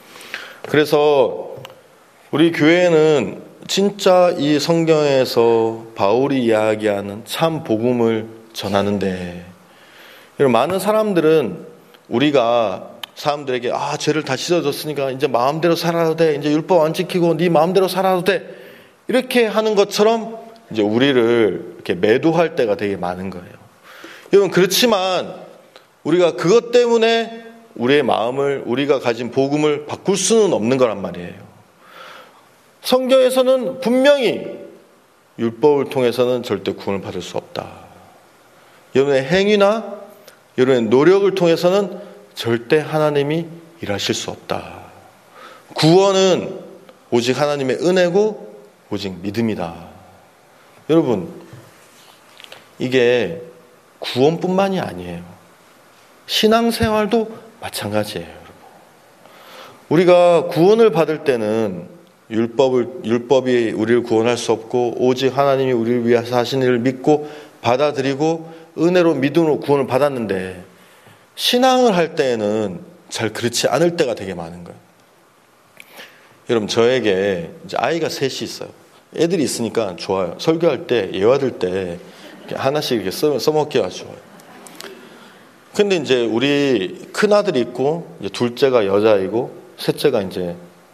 그래서 우리 교회는 진짜 이 성경에서 바울이 이야기하는 참 복음을 전하는데, 많은 사람들은 우리가 사람들에게 죄를 다 씻어줬으니까 이제 마음대로 살아도 돼, 이제 율법 안 지키고 네 마음대로 살아도 돼, 이렇게 하는 것처럼 이제 우리를 이렇게 매도할 때가 되게 많은 거예요. 여러분, 그렇지만 우리가 그것 때문에 우리의 마음을, 우리가 가진 복음을 바꿀 수는 없는 거란 말이에요. 성경에서는 분명히 율법을 통해서는 절대 구원을 받을 수 없다. 여러분의 행위나 여러분의 노력을 통해서는 절대 하나님이 일하실 수 없다. 구원은 오직 하나님의 은혜고 오직 믿음이다. 여러분, 이게 구원뿐만이 아니에요. 신앙생활도 마찬가지예요. 여러분. 우리가 구원을 받을 때는 율법이 우리를 구원할 수 없고 오직 하나님이 우리를 위해서 하신 일을 믿고 받아들이고 은혜로 믿음으로 구원을 받았는데, 신앙을 할 때에는 잘 그렇지 않을 때가 되게 많은 거예요. 여러분, 저에게 이제 아이가 셋이 있어요. 애들이 있으니까 좋아요. 설교할 때, 예화들 때 하나씩 이렇게 써먹기가 좋아요. 근데 이제 우리 큰 아들이 있고, 이제 둘째가 여자이고, 셋째가 이제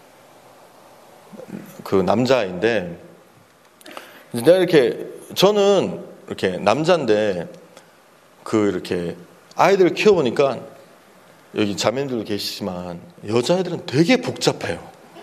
그 남자인데, 내가 이렇게, 저는 이렇게 남자인데, 이렇게 아이들을 키워보니까, 여기 자매님들도 계시지만, 여자애들은 되게 복잡해요.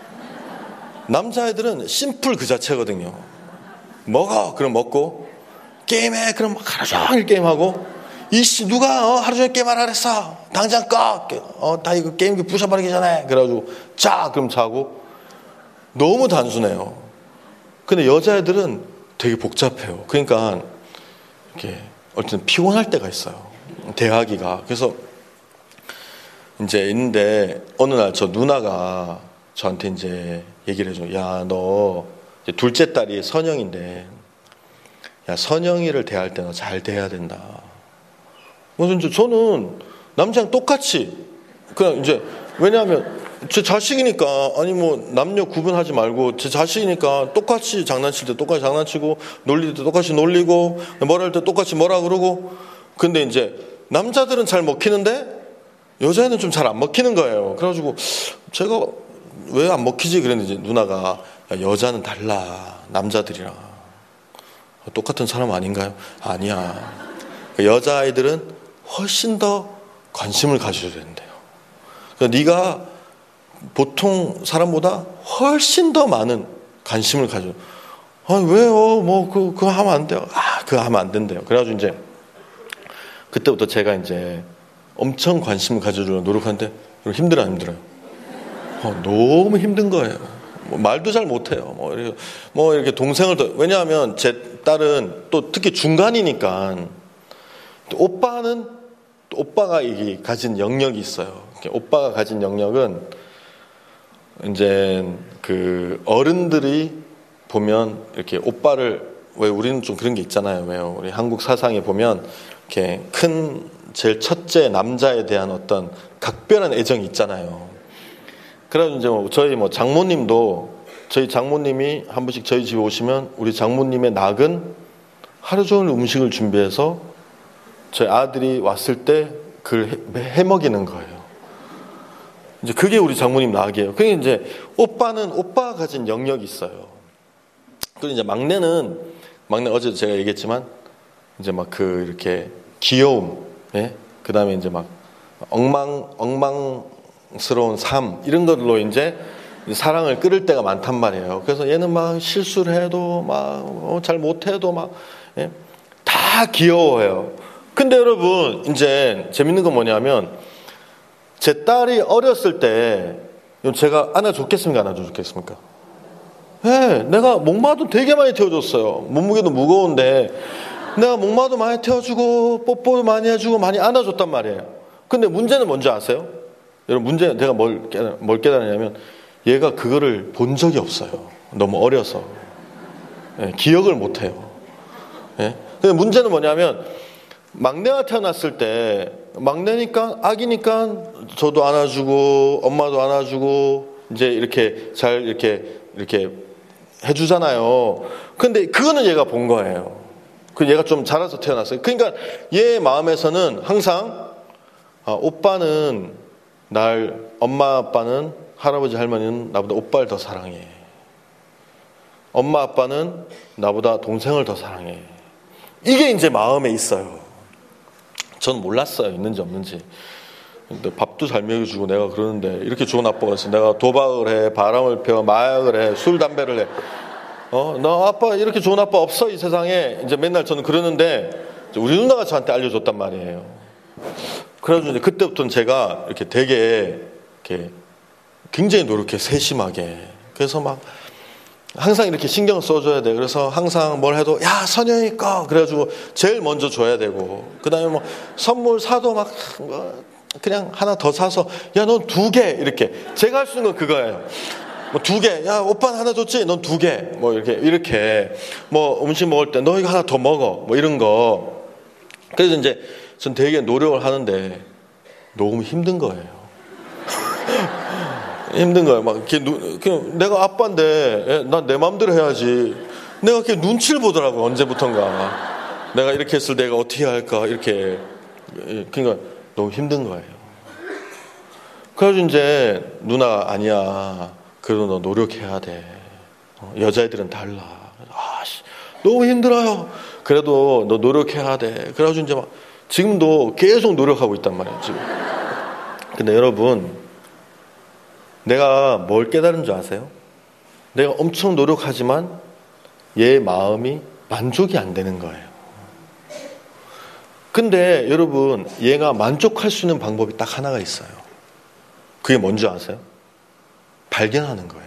남자애들은 심플 그 자체거든요. 먹어! 그럼 먹고, 게임해! 그럼 하루 종일 게임하고, 이씨, 누가, 하루 종일 게임하라 그랬어! 당장 꺼! 다 이거 게임기 부숴버리기 전에! 그래가지고, 자! 그럼 자고, 너무 단순해요. 근데 여자애들은 되게 복잡해요. 그러니까, 이렇게, 어쨌든 피곤할 때가 있어요. 대하기가. 그래서, 이제 있는데, 어느 날 저 누나가 저한테 이제 얘기를 해줘. 야, 너, 둘째 딸이 선영인데, 야, 선영이를 대할 때 너 잘 대해야 된다. 그래서 이제 저는 남자랑 똑같이, 그냥 이제, 왜냐하면, 제 자식이니까, 아니 뭐, 남녀 구분하지 말고, 제 자식이니까 똑같이 장난칠 때 똑같이 장난치고, 놀릴 때 똑같이 놀리고, 뭐라 할 때 똑같이 뭐라 그러고, 근데 이제, 남자들은 잘 먹히는데, 여자애는 좀 잘 안 먹히는 거예요. 그래가지고, 제가 왜 안 먹히지? 그랬는데, 누나가, 야, 여자는 달라. 남자들이랑. 똑같은 사람 아닌가요? 아니야. 여자아이들은 훨씬 더 관심을 가져야 된대요. 그러니까 네가 보통 사람보다 훨씬 더 많은 관심을 가져. 아니, 왜요? 뭐, 그거 하면 안 돼요. 그거 하면 안 된대요. 그래가지고 이제, 그때부터 제가 이제 엄청 관심을 가져주려고 노력하는데, 힘들어요. 너무 힘든 거예요. 말도 잘 못해요. 이렇게 동생을 왜냐하면 제 딸은 또 특히 중간이니까, 또 오빠가 가진 영역이 있어요. 오빠가 가진 영역은 이제 그 어른들이 보면 이렇게 오빠를, 왜 우리는 좀 그런 게 있잖아요. 왜요? 우리 한국 사상에 보면 이렇게 큰 제일 첫째 남자에 대한 어떤 각별한 애정이 있잖아요. 그래서 이제 저희 저희 장모님이 한 번씩 저희 집에 오시면 우리 장모님의 낙은 하루 종일 음식을 준비해서 저희 아들이 왔을 때 그걸 해먹이는 거예요. 이제 그게 우리 장모님 낙이에요. 그게 이제 오빠는 오빠가 가진 영역이 있어요. 그리고 이제 막내 어제도 제가 얘기했지만 이제 이렇게 귀여움, 예? 그 다음에 이제 엉망스러운 삶, 이런 걸로 이제 사랑을 끌을 때가 많단 말이에요. 그래서 얘는 실수를 해도 잘 못해도 예? 다 귀여워해요. 근데 여러분, 이제 재밌는 건 뭐냐면, 제 딸이 어렸을 때 제가 안아줬겠습니까? 안아줬겠습니까? 네, 내가 목마도 되게 많이 태워줬어요. 몸무게도 무거운데 내가 목마도 많이 태워주고 뽀뽀도 많이 해주고 많이 안아줬단 말이에요. 근데 문제는 뭔지 아세요? 여러분, 문제는 내가 뭘 깨달았냐면, 얘가 그거를 본 적이 없어요. 너무 어려서. 네, 기억을 못해요. 네? 근데 문제는 뭐냐면, 막내가 태어났을 때, 막내니까, 아기니까 저도 안아주고 엄마도 안아주고 이제 이렇게 잘 이렇게 해주잖아요. 근데 그거는 얘가 본 거예요. 얘가 좀 자라서 태어났어요. 그러니까 얘 마음에서는 항상 오빠는 엄마 아빠는, 할아버지 할머니는 나보다 오빠를 더 사랑해. 엄마 아빠는 나보다 동생을 더 사랑해. 이게 이제 마음에 있어요. 전 몰랐어요. 있는지 없는지. 근데 밥도 잘 먹여주고 내가 그러는데 이렇게 좋은 아빠가 있어. 내가 도박을 해, 바람을 펴, 마약을 해, 술, 담배를 해. 너 아빠 이렇게 좋은 아빠 없어 이 세상에. 이제 맨날 저는 그러는데 우리 누나가 저한테 알려줬단 말이에요. 그래가지고 이제 그때부터는 제가 이렇게 되게 이렇게 굉장히 노력해, 세심하게. 그래서 막 항상 이렇게 신경을 써줘야 돼. 그래서 항상 뭘 해도 야 선영이 거 그래가지고 제일 먼저 줘야 되고, 그 다음에 뭐 선물 사도 막 그냥 하나 더 사서 야 넌 2개 이렇게. 제가 할 수 있는 건 그거예요. 뭐 2개, 야 오빠는 하나 줬지, 넌 2개, 뭐 이렇게 뭐 음식 먹을 때 너 이거 하나 더 먹어, 뭐 이런 거. 그래서 이제 전 되게 노력을 하는데 너무 힘든 거예요. 힘든 거예요. 막 이렇게 그냥 내가 아빠인데 난 내 마음대로 해야지. 내가 이렇게 눈치를 보더라고. 언제부턴가 내가 이렇게 했을 때 내가 어떻게 할까 이렇게. 그러니까 너무 힘든 거예요. 그래가지고 이제 누나 아니야. 그래도 너 노력해야 돼. 여자애들은 달라. 너무 힘들어요. 그래도 너 노력해야 돼. 그래가지고 이제 막 지금도 계속 노력하고 있단 말이에요. 지금. 근데 여러분, 내가 뭘 깨달은 줄 아세요? 내가 엄청 노력하지만 얘 마음이 만족이 안 되는 거예요. 근데 여러분, 얘가 만족할 수 있는 방법이 딱 하나가 있어요. 그게 뭔지 아세요? 발견하는 거예요.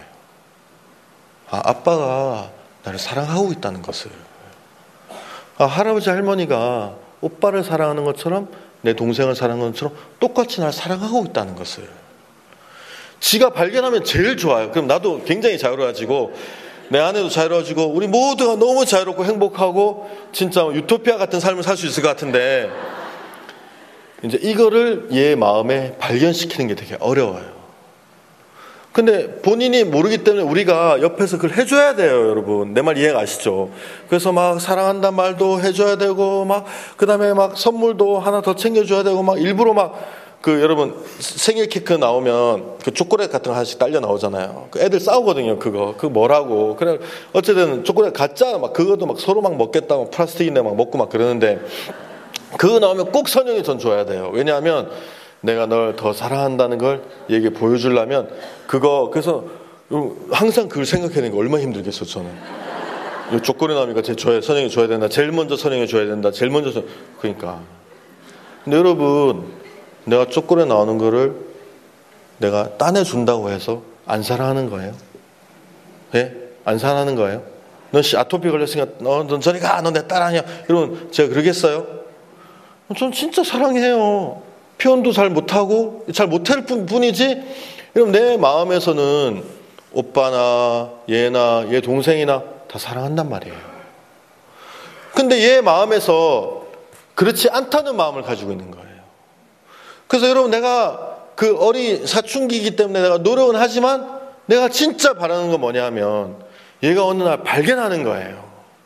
아빠가 나를 사랑하고 있다는 것을. 할아버지 할머니가 오빠를 사랑하는 것처럼 내 동생을 사랑하는 것처럼 똑같이 날 사랑하고 있다는 것을 지가 발견하면 제일 좋아요. 그럼 나도 굉장히 자유로워지고 내 아내도 자유로워지고 우리 모두가 너무 자유롭고 행복하고 진짜 유토피아 같은 삶을 살 수 있을 것 같은데, 이제 이거를 얘 마음에 발견시키는 게 되게 어려워요. 근데 본인이 모르기 때문에 우리가 옆에서 그걸 해줘야 돼요, 여러분. 내 말 이해가 가시죠? 그래서 막 사랑한다는 말도 해줘야 되고, 막, 그 다음에 막 선물도 하나 더 챙겨줘야 되고, 막 일부러 막, 여러분, 생일 케이크 나오면 그 초콜릿 같은 거 하나씩 딸려 나오잖아요. 그 애들 싸우거든요, 그거 뭐라고. 그래, 어쨌든 초콜릿 가짜 막 그것도 막 서로 막 먹겠다고 플라스틱인데 막 먹고 막 그러는데, 그거 나오면 꼭 선영이 전 줘야 돼요. 왜냐하면 내가 널 더 사랑한다는 걸 얘기 보여주려면 그래서 항상 그걸 생각해내는 게 얼마나 힘들겠어, 저는. 초콜릿 나오니까 선영이 줘야 된다. 제일 먼저 선영이 줘야 된다. 제일 먼저 그러니까. 근데 여러분, 내가 초콜릿 나오는 거를 내가 딴 애 준다고 해서 안 사랑하는 거예요? 예? 안 사랑하는 거예요? 넌 아토피 걸렸으니까 넌 저리 가. 너 내 딸 아니야. 여러분, 제가 그러겠어요? 전 진짜 사랑해요. 표현도 잘 못하고 잘 못할 뿐이지. 여러분, 내 마음에서는 오빠나 얘나 얘 동생이나 다 사랑한단 말이에요. 근데 얘 마음에서 그렇지 않다는 마음을 가지고 있는 거예요. 그래서 여러분, 내가 그 어린 사춘기이기 때문에 내가 노력은 하지만 내가 진짜 바라는 건 뭐냐 하면 얘가 어느 날 발견하는 거예요.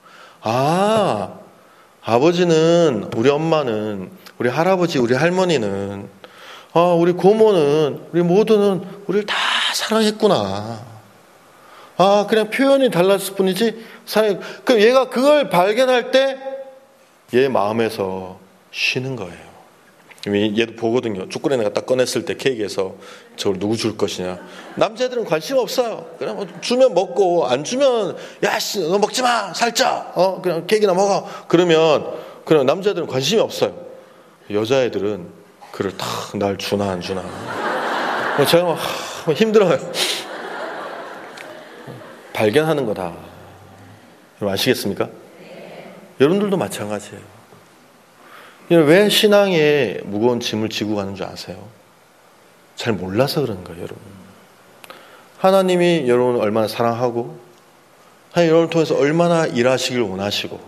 아버지는, 우리 엄마는, 우리 할아버지, 우리 할머니는, 우리 고모는, 우리 모두는 우리를 다 사랑했구나. 그냥 표현이 달랐을 뿐이지 그럼 얘가 그걸 발견할 때 얘 마음에서 쉬는 거예요. 얘도 보거든요. 초콜릿 내가 딱 꺼냈을 때 케이크에서 저걸 누구 줄 것이냐. 남자애들은 관심 없어요. 그냥 주면 먹고 안 주면 야씨 너 먹지 마 살쪄. 그냥 케이크나 먹어. 그러면 남자애들은 관심이 없어요. 여자애들은 그를 딱 날 주나 안 주나. 제가 막 힘들어요. 발견하는 거다. 여러분 아시겠습니까? 여러분들도 마찬가지예요. 왜 신앙에 무거운 짐을 지고 가는 줄 아세요? 잘 몰라서 그런 거예요, 여러분. 하나님이 여러분을 얼마나 사랑하고, 하나님 여러분을 통해서 얼마나 일하시길 원하시고,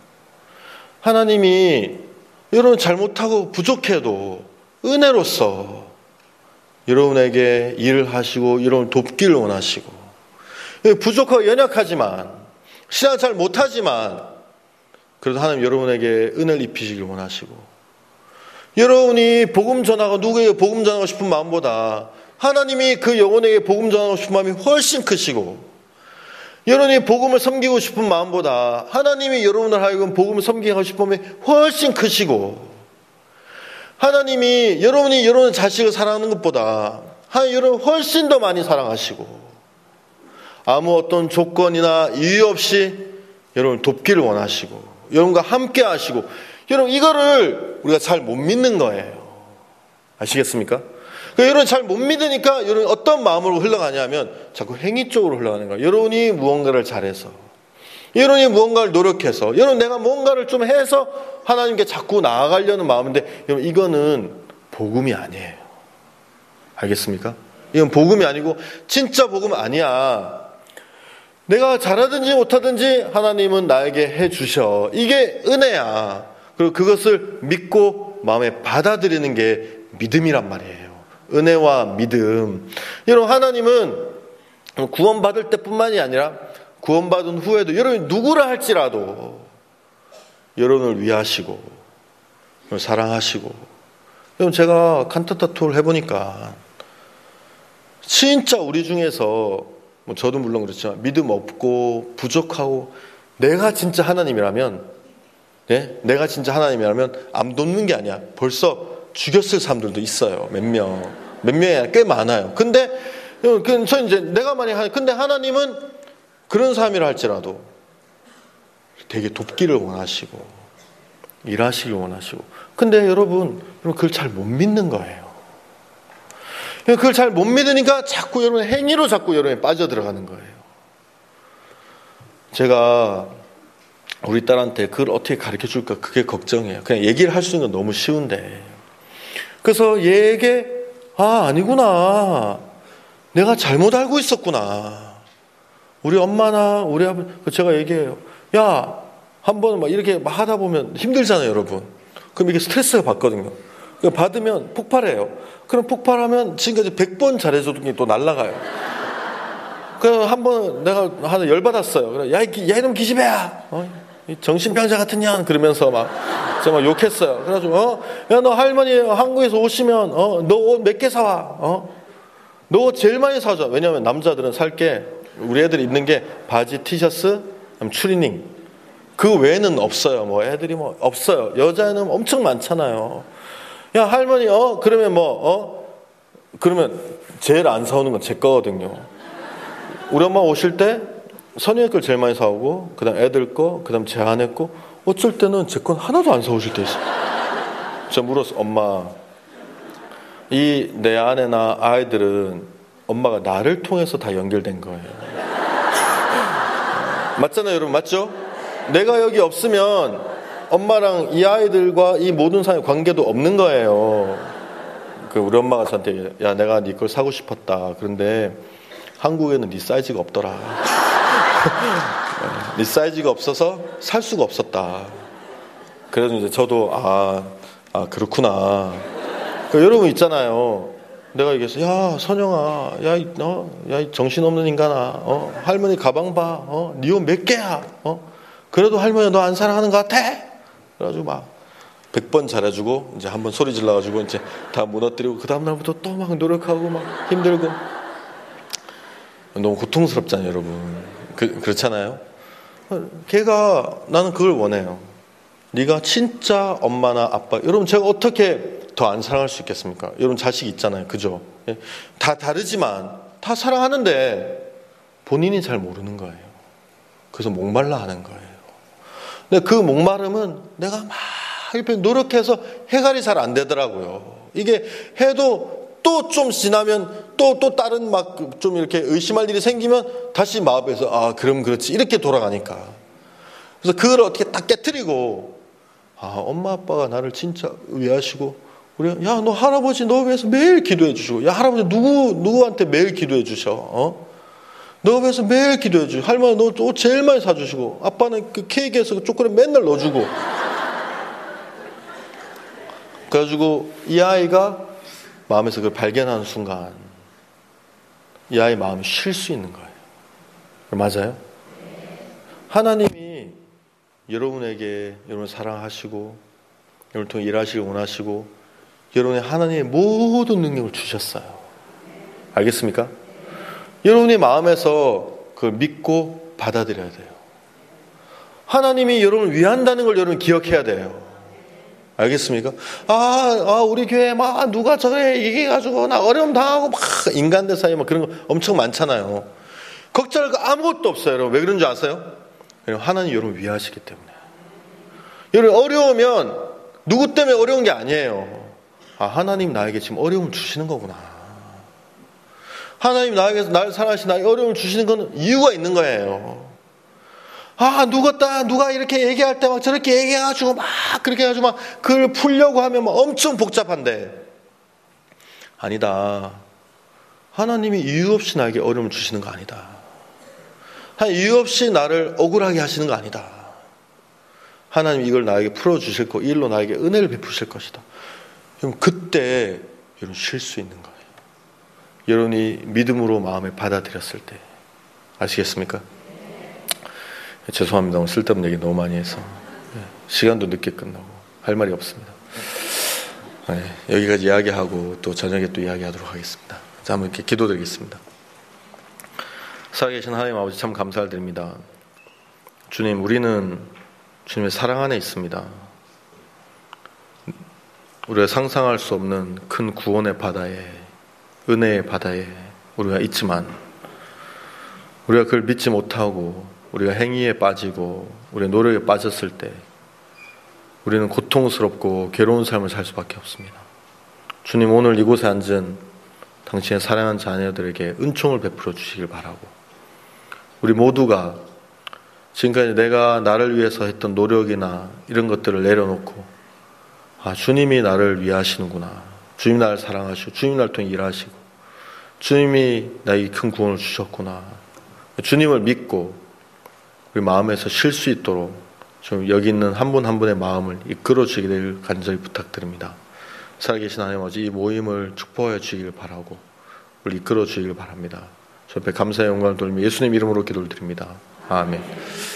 하나님이 여러분 잘못하고 부족해도 은혜로서 여러분에게 일을 하시고 여러분을 돕기를 원하시고, 부족하고 연약하지만, 신앙 잘 못하지만 그래도 하나님 여러분에게 은혜를 입히시길 원하시고, 여러분이 복음 전하고 누구에게 복음 전하고 싶은 마음보다 하나님이 그 영혼에게 복음 전하고 싶은 마음이 훨씬 크시고, 여러분이 복음을 섬기고 싶은 마음보다 하나님이 여러분을 하여금 복음을 섬기고 싶은 마음이 훨씬 크시고, 하나님이 여러분이 여러분의 자식을 사랑하는 것보다 여러분 훨씬 더 많이 사랑하시고 아무 어떤 조건이나 이유 없이 여러분을 돕기를 원하시고 여러분과 함께 하시고 여러분 이거를 우리가 잘 못 믿는 거예요. 아시겠습니까? 여러분 잘 못 믿으니까 여러분 어떤 마음으로 흘러가냐면 자꾸 행위 쪽으로 흘러가는 거예요. 여러분이 무언가를 잘해서 여러분이 무언가를 노력해서 여러분 내가 뭔가를 좀 해서 하나님께 자꾸 나아가려는 마음인데 여러분 이거는 복음이 아니에요. 알겠습니까? 이건 복음이 아니고 진짜 복음 아니야. 내가 잘하든지 못하든지 하나님은 나에게 해주셔. 이게 은혜야. 그리고 그것을 믿고 마음에 받아들이는 게 믿음이란 말이에요. 은혜와 믿음. 여러분 하나님은 구원받을 때뿐만이 아니라 구원받은 후에도 여러분이 누구라 할지라도 여러분을 위하시고 사랑하시고. 여러분 제가 칸타타 투어를 해보니까 진짜 우리 중에서 저도 물론 그렇지만 믿음 없고 부족하고 내가 진짜 하나님이라면 내가 진짜 하나님이라면 안 돕는 게 아니야. 벌써 죽였을 사람들도 있어요. 몇 명이 아니라 꽤 많아요. 근데 저 이제 내가 만약 근데 하나님은 그런 사람이라 할지라도 되게 돕기를 원하시고 일하시길 원하시고. 근데 여러분 그걸 잘 못 믿는 거예요. 그걸 잘 못 믿으니까 자꾸 여러분 행위로 자꾸 여러분이 빠져들어가는 거예요. 제가 우리 딸한테 그걸 어떻게 가르쳐 줄까 그게 걱정이에요. 그냥 얘기를 할 수 있는 건 너무 쉬운데. 그래서 얘에게 아니구나. 내가 잘못 알고 있었구나. 우리 엄마나 우리 아버지 제가 얘기해요. 야, 한번 막 이렇게 막 하다 보면 힘들잖아요, 여러분. 그럼 이게 스트레스가 받거든요. 받으면 폭발해요. 그럼 폭발하면 지금까지 100번 잘해줬던 게 또 날아가요. 그래서 한번 내가 하나 열받았어요. 그래, 야, 이놈 기집애야. 정신병자 같은 년. 그러면서 제가 막 욕했어요. 그래가지고, 야, 너 할머니 한국에서 오시면, 너 옷 몇 개 사와. 너 옷 제일 많이 사줘. 왜냐면 남자들은 살 게, 우리 애들이 입는 게 바지, 티셔츠, 추리닝. 그 외에는 없어요. 애들이 없어요. 여자애는 엄청 많잖아요. 야, 할머니, 그러면 그러면 제일 안 사오는 건 제 거거든요. 우리 엄마 오실 때 선영이 걸 제일 많이 사오고, 그 다음 애들 거, 그 다음 제 아내 거, 어쩔 때는 제 건 하나도 안 사오실 때 있어요. 제가 물었어, 엄마. 내 아내나 아이들은 엄마가 나를 통해서 다 연결된 거예요. 맞잖아요, 여러분, 맞죠? 내가 여기 없으면 엄마랑 이 아이들과 이 모든 사람의 관계도 없는 거예요. 우리 엄마가 저한테, 야, 내가 네 걸 사고 싶었다. 그런데 한국에는 네 사이즈가 없더라. 네 사이즈가 없어서 살 수가 없었다. 그래서 이제 저도 그렇구나. 여러분 있잖아요. 내가 얘기했어. 야, 선영아, 야, 이 정신없는 인간아, 할머니 가방 봐, 네 옷 몇 개야, 그래도 할머니 너 안 사랑하는 것 같아? 그래가지고 100번 잘해주고, 이제 한번 소리 질러가지고, 이제 다 무너뜨리고, 그 다음날부터 또 막 노력하고, 막 힘들고. 너무 고통스럽잖아요, 여러분. 그렇잖아요? 나는 그걸 원해요. 네가 진짜 엄마나 아빠, 여러분 제가 어떻게 더 안 사랑할 수 있겠습니까? 여러분 자식 있잖아요. 그죠? 다 다르지만 다 사랑하는데 본인이 잘 모르는 거예요. 그래서 목말라 하는 거예요. 근데 그 목마름은 내가 막 이렇게 노력해서 해결이 잘 안 되더라고요. 이게 해도 또 좀 지나면 또 다른 좀 이렇게 의심할 일이 생기면 다시 마음에서 그럼 그렇지 이렇게 돌아가니까. 그래서 그걸 어떻게 딱 깨트리고 엄마 아빠가 나를 진짜 위하시고 야, 너 할아버지 너 위해서 매일 기도해 주시고, 야, 할아버지 누구한테 매일 기도해 주셔, 너 위해서 매일 기도해 주시고, 할머니 너 옷 제일 많이 사주시고, 아빠는 그 케이크에서 그 초콜릿 맨날 넣어주고. 그래가지고 이 아이가 마음에서 그걸 발견하는 순간 이 아이 마음이 쉴 수 있는 거예요. 맞아요? 하나님이 여러분에게 여러분을 사랑하시고 여러분을 통해 일하시길 원하시고 여러분의 하나님의 모든 능력을 주셨어요. 알겠습니까? 여러분의 마음에서 그걸 믿고 받아들여야 돼요. 하나님이 여러분을 위한다는 걸 여러분 기억해야 돼요. 알겠습니까? 우리 교회 막 누가 저래 얘기해가지고 나 어려움 당하고 막 인간들 사이에 막 그런 거 엄청 많잖아요. 걱정할 거 아무것도 없어요. 여러분 왜 그런 줄 아세요? 하나님 여러분 위하시기 때문에. 여러분 어려우면 누구 때문에 어려운 게 아니에요. 하나님 나에게 지금 어려움을 주시는 거구나. 하나님 나에게서 나를 사랑하시 나에게 어려움을 주시는 건 이유가 있는 거예요. 누가 이렇게 얘기할 때 막 저렇게 얘기해가지고 막 그렇게 해가지고 막 그걸 풀려고 하면 막 엄청 복잡한데. 아니다. 하나님이 이유 없이 나에게 어려움을 주시는 거 아니다. 이유 없이 나를 억울하게 하시는 거 아니다. 하나님 이걸 나에게 풀어주실 거, 이 일로 나에게 은혜를 베푸실 것이다. 그럼 그때 여러분 쉴 수 있는 거예요. 여러분이 믿음으로 마음에 받아들였을 때. 아시겠습니까? 죄송합니다. 오늘 쓸데없는 얘기 너무 많이 해서 시간도 늦게 끝나고 할 말이 없습니다. 여기까지 이야기하고 또 저녁에 또 이야기하도록 하겠습니다. 자, 한번 이렇게 기도드리겠습니다. 살아계신 하나님 아버지 참 감사를 드립니다. 주님, 우리는 주님의 사랑 안에 있습니다. 우리가 상상할 수 없는 큰 구원의 바다에, 은혜의 바다에 우리가 있지만 우리가 그걸 믿지 못하고 우리가 행위에 빠지고 우리가 노력에 빠졌을 때 우리는 고통스럽고 괴로운 삶을 살 수밖에 없습니다. 주님, 오늘 이곳에 앉은 당신의 사랑하는 자녀들에게 은총을 베풀어 주시길 바라고, 우리 모두가 지금까지 내가 나를 위해서 했던 노력이나 이런 것들을 내려놓고 주님이 나를 위하시는구나, 주님 나를 사랑하시고 주님 나를 통해 일하시고 주님이 나에게 큰 구원을 주셨구나, 주님을 믿고 우리 마음에서 쉴 수 있도록 좀 여기 있는 한 분 한 분의 마음을 이끌어 주기를 간절히 부탁드립니다. 살아계신 하나님 아버지, 이 모임을 축복하여 주시길 바라고 우리 이끌어 주시길 바랍니다. 저 앞에 감사의 영광을 돌리며 예수님 이름으로 기도를 드립니다. 아멘.